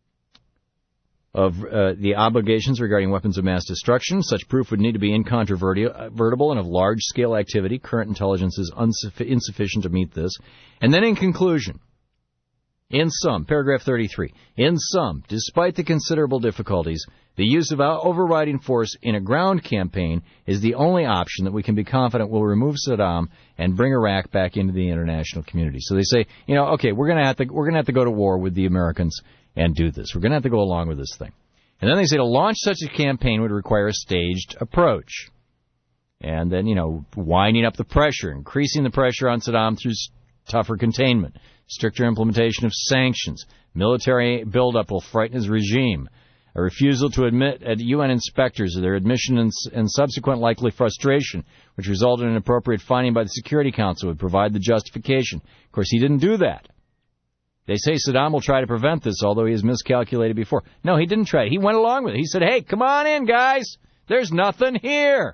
of the obligations regarding weapons of mass destruction. Such proof would need to be incontrovertible and of large-scale activity. Current intelligence is insufficient to meet this. And then in conclusion, in sum, paragraph 33, in sum, despite the considerable difficulties, the use of overriding force in a ground campaign is the only option that we can be confident will remove Saddam and bring Iraq back into the international community. So they say, okay, we're going to have to go to war with the Americans and do this. We're going to have to go along with this thing. And then they say to launch such a campaign would require a staged approach. And then, winding up the pressure, increasing the pressure on Saddam through tougher containment, stricter implementation of sanctions, military buildup will frighten his regime, a refusal to admit UN inspectors or their admission and subsequent likely frustration, which resulted in an appropriate finding by the Security Council, would provide the justification. Of course, he didn't do that. They say Saddam will try to prevent this, although he has miscalculated before. No, he didn't try it. He went along with it. He said, hey, come on in, guys. There's nothing here.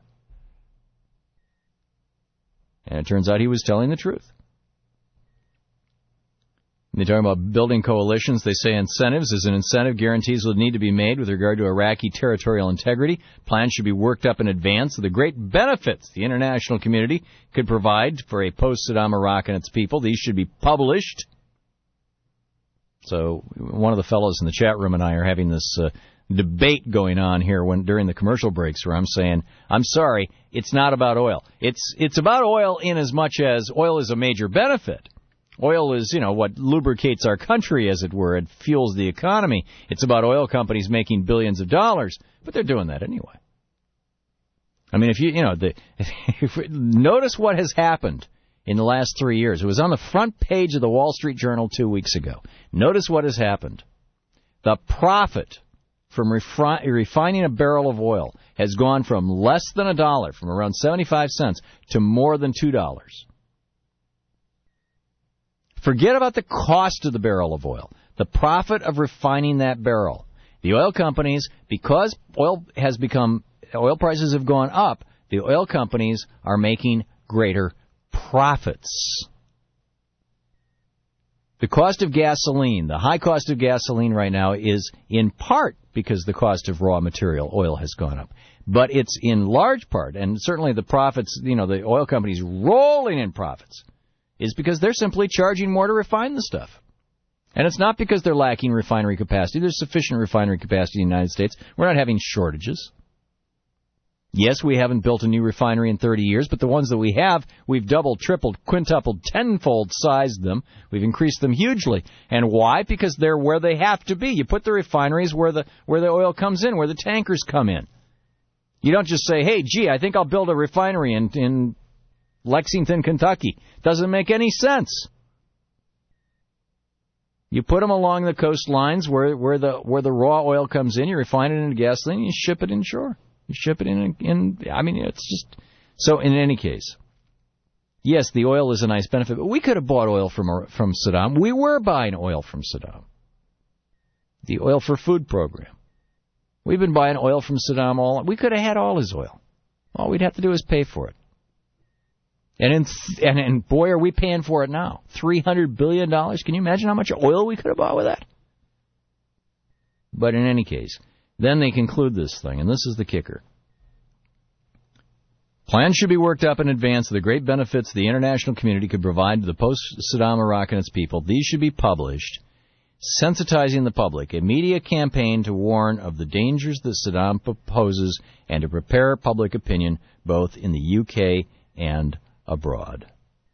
And it turns out he was telling the truth. They talk about building coalitions. They say incentives. As an incentive, guarantees will need to be made with regard to Iraqi territorial integrity. Plans should be worked up in advance of the great benefits the international community could provide for a post-Saddam Iraq and its people. These should be published. So one of the fellows in the chat room and I are having this debate going on here during the commercial breaks where I'm saying, I'm sorry, it's not about oil. It's about oil in as much as oil is a major benefit. Oil is, what lubricates our country, as it were. It fuels the economy. It's about oil companies making billions of dollars, but they're doing that anyway. I mean, notice what has happened in the last 3 years. It was on the front page of the Wall Street Journal 2 weeks ago. Notice what has happened. The profit from refining a barrel of oil has gone from less than $1, from around 75 cents, to more than $2. Forget about the cost of the barrel of oil. The profit of refining that barrel. The oil companies, because oil prices have gone up, the oil companies are making greater profits. The cost of gasoline, the high cost of gasoline right now is in part because the cost of raw material, oil, has gone up. But it's in large part, and certainly the profits, the oil companies rolling in profits, is because they're simply charging more to refine the stuff. And it's not because they're lacking refinery capacity. There's sufficient refinery capacity in the United States. We're not having shortages. Yes, we haven't built a new refinery in 30 years, but the ones that we have, we've doubled, tripled, quintupled, tenfold sized them. We've increased them hugely. And why? Because they're where they have to be. You put the refineries where the oil comes in, where the tankers come in. You don't just say, hey, gee, I think I'll build a refinery in Lexington, Kentucky. Doesn't make any sense. You put them along the coastlines where the raw oil comes in. You refine it into gasoline. And you ship it inshore. You ship it in. I mean, it's just so. In any case, yes, the oil is a nice benefit, but we could have bought oil from Saddam. We were buying oil from Saddam. The Oil for Food program. We've been buying oil from Saddam we could have had all his oil. All we'd have to do is pay for it. And boy, are we paying for it now. $300 billion. Can you imagine how much oil we could have bought with that? But in any case, then they conclude this thing, and this is the kicker. Plans should be worked up in advance of the great benefits the international community could provide to the post-Saddam Iraq and its people. These should be published. sensitizing the public, a media campaign to warn of the dangers that Saddam poses and to prepare public opinion both in the UK and abroad.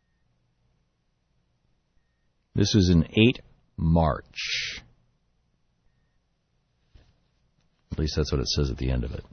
This was in 8 March. At least that's what it says at the end of it.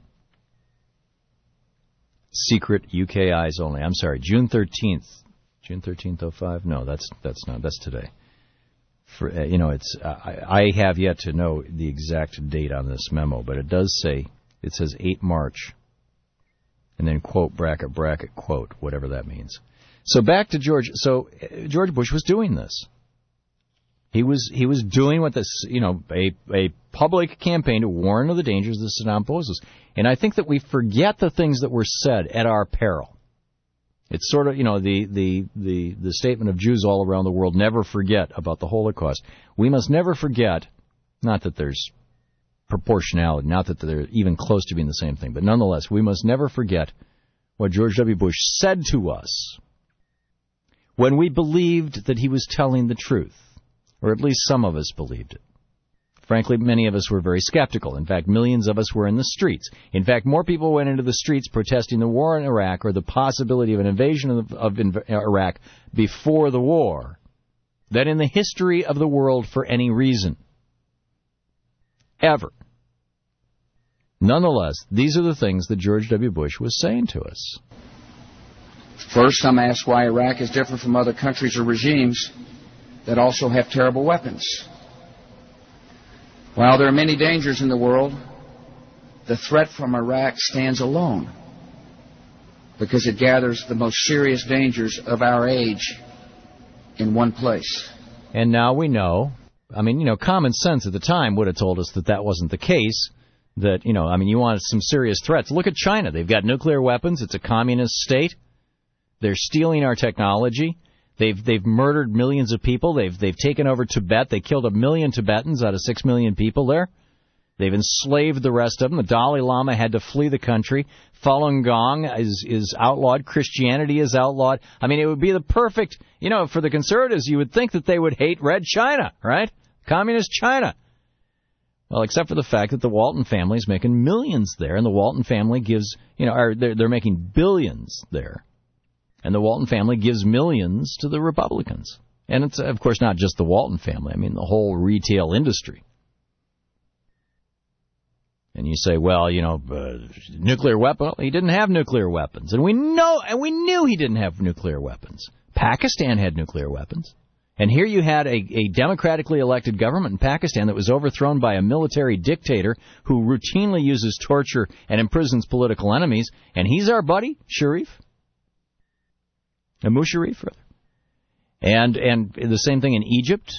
Secret UK eyes only. I'm sorry, June 13th. June 13th, 05? No, that's not. That's today. For, it's I have yet to know the exact date on this memo, but it does say, it says 8 March. And then quote, bracket, quote, whatever that means. So back to George. So George Bush was doing this. He was doing what this, a public campaign to warn of the dangers that Saddam poses. And I think that we forget the things that were said at our peril. It's sort of, the statement of Jews all around the world, never forget about the Holocaust. We must never forget, not that there's proportionality, not that they're even close to being the same thing, but nonetheless, we must never forget what George W. Bush said to us when we believed that he was telling the truth. Or at least some of us believed it. Frankly, many of us were very skeptical. In fact, millions of us were in the streets. In fact, more people went into the streets protesting the war in Iraq or the possibility of an invasion of Iraq before the war than in the history of the world for any reason. Ever. Nonetheless, these are the things that George W. Bush was saying to us. First, some ask why Iraq is different from other countries or regimes that also have terrible weapons. While there are many dangers in the world, the threat from Iraq stands alone because it gathers the most serious dangers of our age in one place. And now we know, common sense at the time would have told us that wasn't the case, that, you wanted some serious threats. Look at China. They've got nuclear weapons. It's a communist state. They're stealing our technology. They've murdered millions of people. They've taken over Tibet. They killed 1 million Tibetans out of 6 million people there. They've enslaved the rest of them. The Dalai Lama had to flee the country. Falun Gong is outlawed. Christianity is outlawed. It would be the perfect, for the conservatives, you would think that they would hate Red China, right? Communist China. Well, except for the fact that the Walton family is making millions there, and the Walton family gives, they're making billions there. And the Walton family gives millions to the Republicans. And it's, of course, not just the Walton family. the whole retail industry. And you say, well, nuclear weapon. He didn't have nuclear weapons. And we knew he didn't have nuclear weapons. Pakistan had nuclear weapons. And here you had a democratically elected government in Pakistan that was overthrown by a military dictator who routinely uses torture and imprisons political enemies. And he's our buddy, Sharif. Musharraf, rather. And the same thing in Egypt.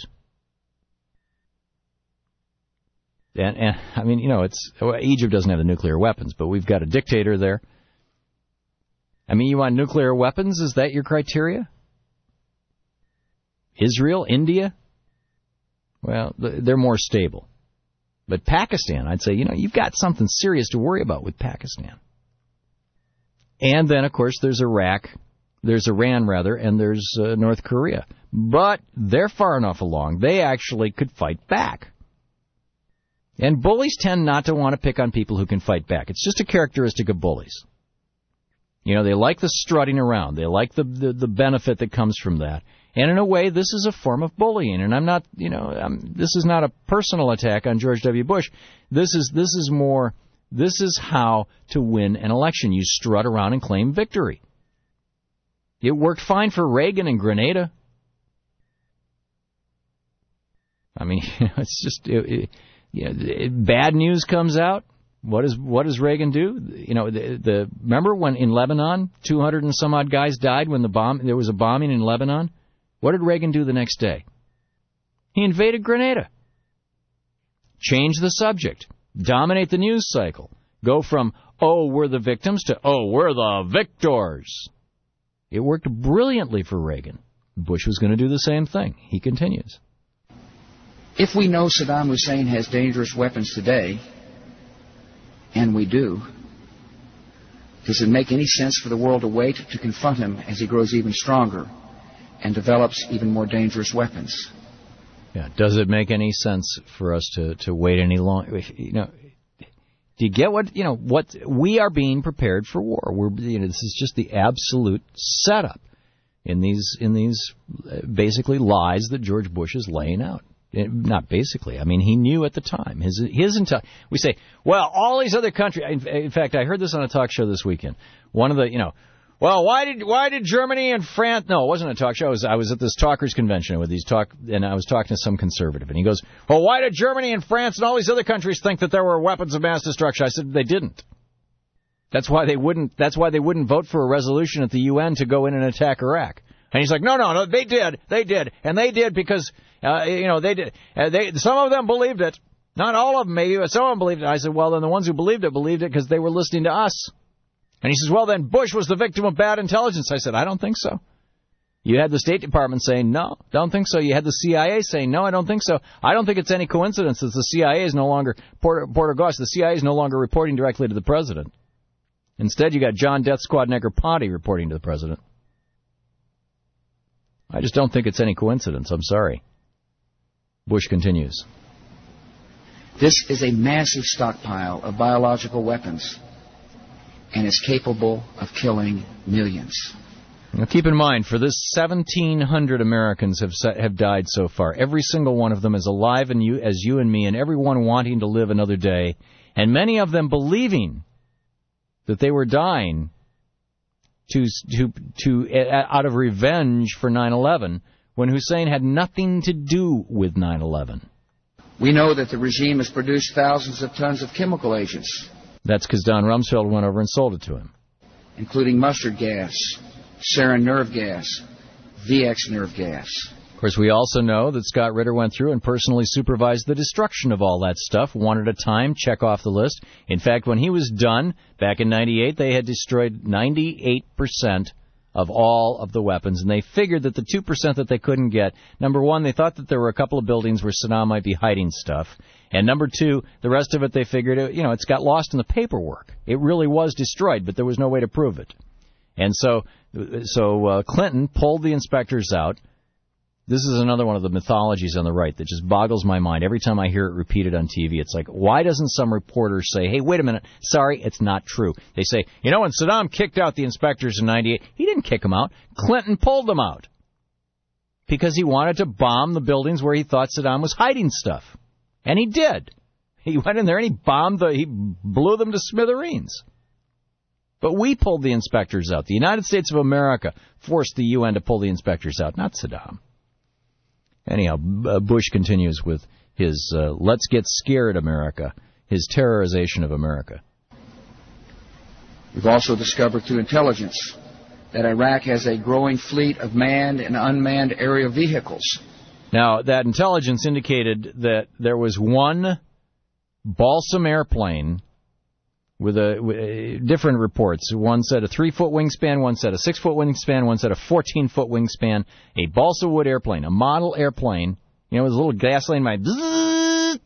And Egypt doesn't have the nuclear weapons, but we've got a dictator there. You want nuclear weapons? Is that your criteria? Israel, India? Well, they're more stable. But Pakistan, I'd say, you've got something serious to worry about with Pakistan. And then, of course, there's Iraq. There's Iran, and there's North Korea. But they're far enough along, they actually could fight back. And bullies tend not to want to pick on people who can fight back. It's just a characteristic of bullies. They like the strutting around. They like the benefit that comes from that. And in a way, this is a form of bullying. And I'm not, this is not a personal attack on George W. Bush. This is how to win an election. You strut around and claim victory. It worked fine for Reagan and Grenada. It's just bad news comes out. What does Reagan do? Remember when in Lebanon 200 and some odd guys died when there was a bombing in Lebanon? What did Reagan do the next day? He invaded Grenada. Change the subject. Dominate the news cycle. Go from, oh, we're the victims to, oh, we're the victors. It worked brilliantly for Reagan. Bush was going to do the same thing. He continues. If we know Saddam Hussein has dangerous weapons today, and we do, does it make any sense for the world to wait to confront him as he grows even stronger and develops even more dangerous weapons? Yeah. Does it make any sense for us to wait any longer? Do you get what we are being prepared for war? This is just the absolute setup in these basically lies that George Bush is laying out. Not basically. I mean, he knew at the time. We say, well, all these other countries. In fact, I heard this on a talk show this weekend. One of the, well, why did Germany and France? No, it wasn't a talk show. I was at this talkers convention and I was talking to some conservative, and he goes, well, why did Germany and France and all these other countries think that there were weapons of mass destruction? I said they didn't. That's why they wouldn't vote for a resolution at the UN to go in and attack Iraq. And he's like, no, they did, and they did because they did. Some of them believed it, not all of them maybe, but some of them believed it. I said, well, then the ones who believed it because they were listening to us. And he says, well, then Bush was the victim of bad intelligence. I said, I don't think so. You had the State Department saying, no, don't think so. You had the CIA saying, no, I don't think so. I don't think it's any coincidence that the CIA is no longer, Porter Goss, the CIA is no longer reporting directly to the president. Instead, you got John Death Squad Negroponte reporting to the president. I just don't think it's any coincidence. I'm sorry. Bush continues. This is a massive stockpile of biological weapons and is capable of killing millions. Now keep in mind, for this 1,700 Americans have died so far. Every single one of them is alive as you and me, and everyone wanting to live another day, and many of them believing that they were dying out of revenge for 9/11, when Hussein had nothing to do with 9/11. We know that the regime has produced thousands of tons of chemical agents. That's because Don Rumsfeld went over and sold it to him. Including mustard gas, sarin nerve gas, VX nerve gas. Of course, we also know that Scott Ritter went through and personally supervised the destruction of all that stuff, one at a time, check off the list. In fact, when he was done, back in 98, they had destroyed 98% of all of the weapons, and they figured that the 2% that they couldn't get, number one, they thought that there were a couple of buildings where Saddam might be hiding stuff, and number two, the rest of it they figured, it's got lost in the paperwork. It really was destroyed, but there was no way to prove it. And so Clinton pulled the inspectors out. This is another one of the mythologies on the right that just boggles my mind. Every time I hear it repeated on TV, it's like, why doesn't some reporter say, hey, wait a minute, sorry, it's not true. They say, when Saddam kicked out the inspectors in 98, he didn't kick them out. Clinton pulled them out because he wanted to bomb the buildings where he thought Saddam was hiding stuff. And he did. He went in there and he blew them to smithereens. But we pulled the inspectors out. The United States of America forced the UN to pull the inspectors out, not Saddam. Anyhow, Bush continues with his let's get scared America, his terrorization of America. We've also discovered through intelligence that Iraq has a growing fleet of manned and unmanned aerial vehicles. Now, that intelligence indicated that there was one balsam airplane with different reports. One said a 3-foot wingspan, one said a 6-foot wingspan, one said a 14-foot wingspan, a balsa wood airplane, a model airplane, with a little gasoline might bzzz,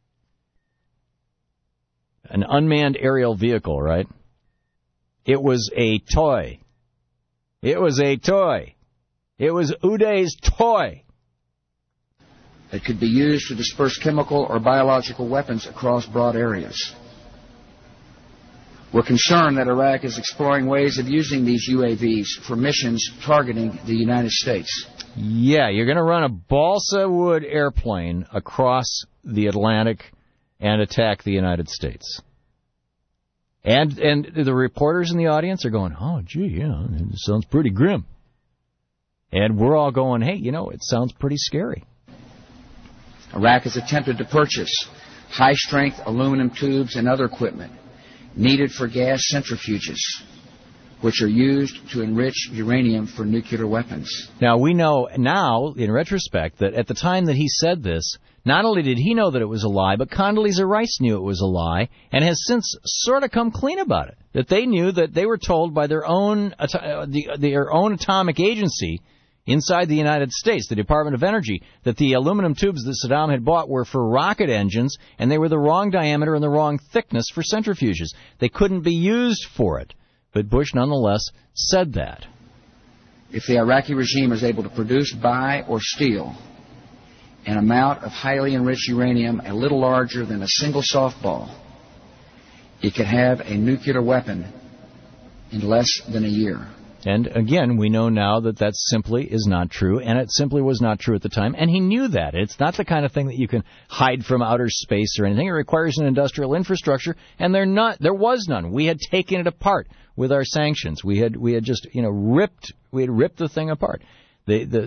an unmanned aerial vehicle, right? It was a toy. It was a toy. It was Uday's toy. That could be used to disperse chemical or biological weapons across broad areas. We're concerned that Iraq is exploring ways of using these UAVs for missions targeting the United States. Yeah, you're going to run a balsa wood airplane across the Atlantic and attack the United States. And the reporters in the audience are going, oh, gee, yeah, it sounds pretty grim. And we're all going, hey, it sounds pretty scary. Iraq has attempted to purchase high-strength aluminum tubes and other equipment needed for gas centrifuges, which are used to enrich uranium for nuclear weapons. Now, we know now, in retrospect, that at the time that he said this, not only did he know that it was a lie, but Condoleezza Rice knew it was a lie and has since sort of come clean about it. That they knew that they were told by their own atomic agency inside the United States, the Department of Energy, that the aluminum tubes that Saddam had bought were for rocket engines, and they were the wrong diameter and the wrong thickness for centrifuges. They couldn't be used for it. But Bush nonetheless said that. If the Iraqi regime is able to produce, buy, or steal an amount of highly enriched uranium a little larger than a single softball, it could have a nuclear weapon in less than a year. And again, we know now that that simply is not true, and it simply was not true at the time, and he knew that. It's not the kind of thing that you can hide from outer space or anything. It requires an industrial infrastructure, and there was none. We had taken it apart with our sanctions. We had just ripped the thing apart. The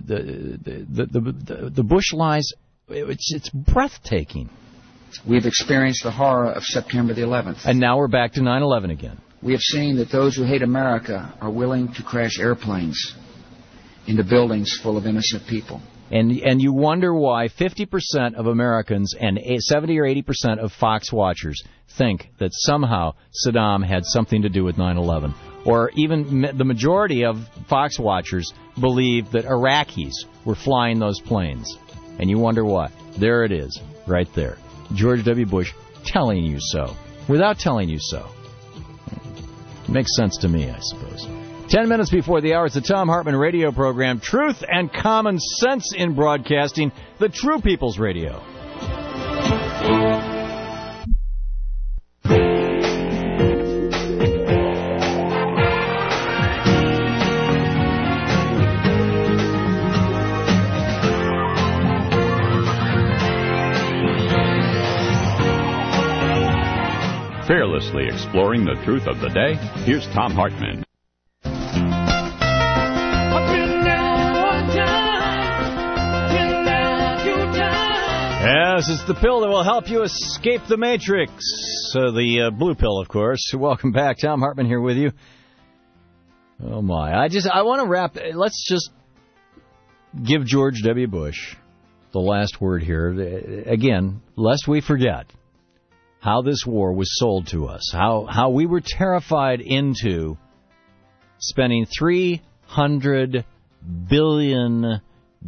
Bush lies, it's breathtaking. We've experienced the horror of September the 11th. And now we're back to 9/11 again. We have seen that those who hate America are willing to crash airplanes into buildings full of innocent people. And you wonder why 50% of Americans and 70 or 80% of Fox watchers think that somehow Saddam had something to do with 9/11. Or even the majority of Fox watchers believe that Iraqis were flying those planes. And you wonder why. There it is, right there. George W. Bush telling you so, without telling you so. Makes sense to me, I suppose. 10 minutes before the hour, it's the Thom Hartmann radio program, Truth and Common Sense in Broadcasting, the True People's Radio. Fearlessly exploring the truth of the day, here's Thom Hartmann. Yes, it's the pill that will help you escape the matrix. The blue pill, of course. Welcome back. Thom Hartmann here with you. Oh, my. I want to wrap. Let's just give George W. Bush the last word here. Again, lest we forget how this war was sold to us, how we were terrified into spending $300 billion.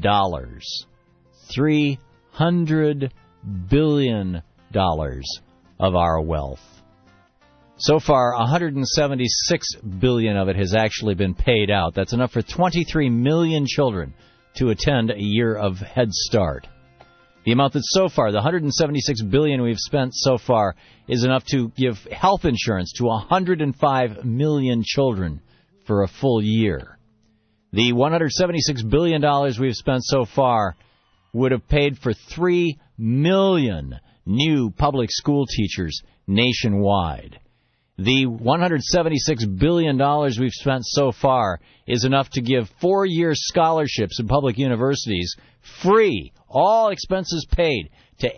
$300 billion of our wealth. So far, $176 billion of it has actually been paid out. That's enough for 23 million children to attend a year of Head Start. The amount that so far, the $176 billion we've spent so far, is enough to give health insurance to 105 million children for a full year. The $176 billion we've spent so far would have paid for 3 million new public school teachers nationwide. The $176 billion we've spent so far is enough to give 4-year scholarships in public universities free, all expenses paid, to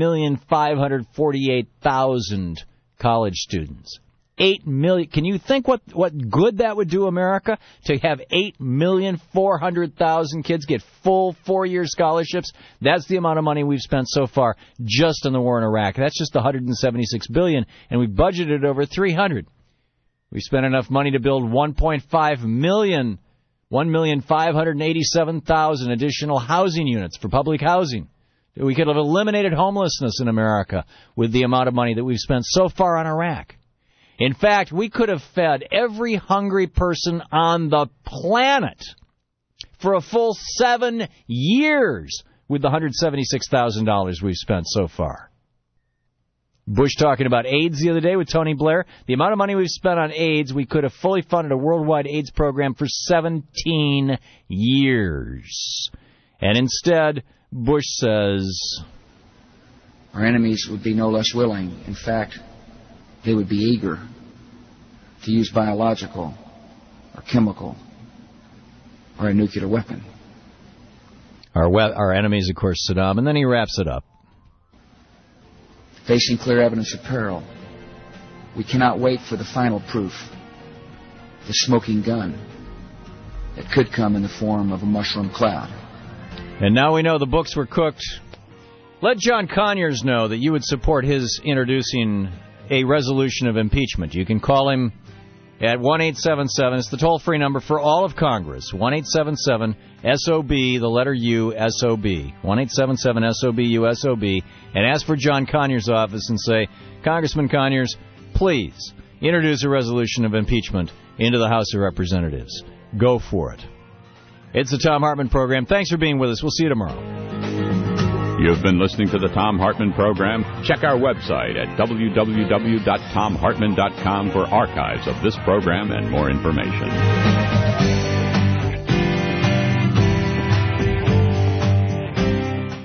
8,548,000 college students. 8 million. Can you think what good that would do America to have 8,400,000 kids get full 4-year scholarships? That's the amount of money we've spent so far just on the war in Iraq. That's just the $176 billion, and we budgeted over $300. We spent enough money to build 1.5 million, 1,587,000 additional housing units for public housing. We could have eliminated homelessness in America with the amount of money that we've spent so far on Iraq. In fact, we could have fed every hungry person on the planet for a full 7 years with the $176,000 we've spent so far. Bush talking about AIDS the other day with Tony Blair. The amount of money we've spent on AIDS, we could have fully funded a worldwide AIDS program for 17 years. And instead, Bush says, our enemies would be no less willing. In fact, they would be eager to use biological or chemical or a nuclear weapon. Our enemies, of course, Saddam. And then he wraps it up. Facing clear evidence of peril, we cannot wait for the final proof, the smoking gun that could come in the form of a mushroom cloud. And now we know the books were cooked. Let John Conyers know that you would support his introducing a resolution of impeachment. You can call him at 1-877. It's the toll-free number for all of Congress. 1-877-SOB, the letter U, S-O-B. 1-877-SOB-U-S-O-B. And ask for John Conyers' office and say, Congressman Conyers, please introduce a resolution of impeachment into the House of Representatives. Go for it. It's the Thom Hartmann Program. Thanks for being with us. We'll see you tomorrow. You've been listening to the Thom Hartmann Program. Check our website at www.thomhartmann.com for archives of this program and more information.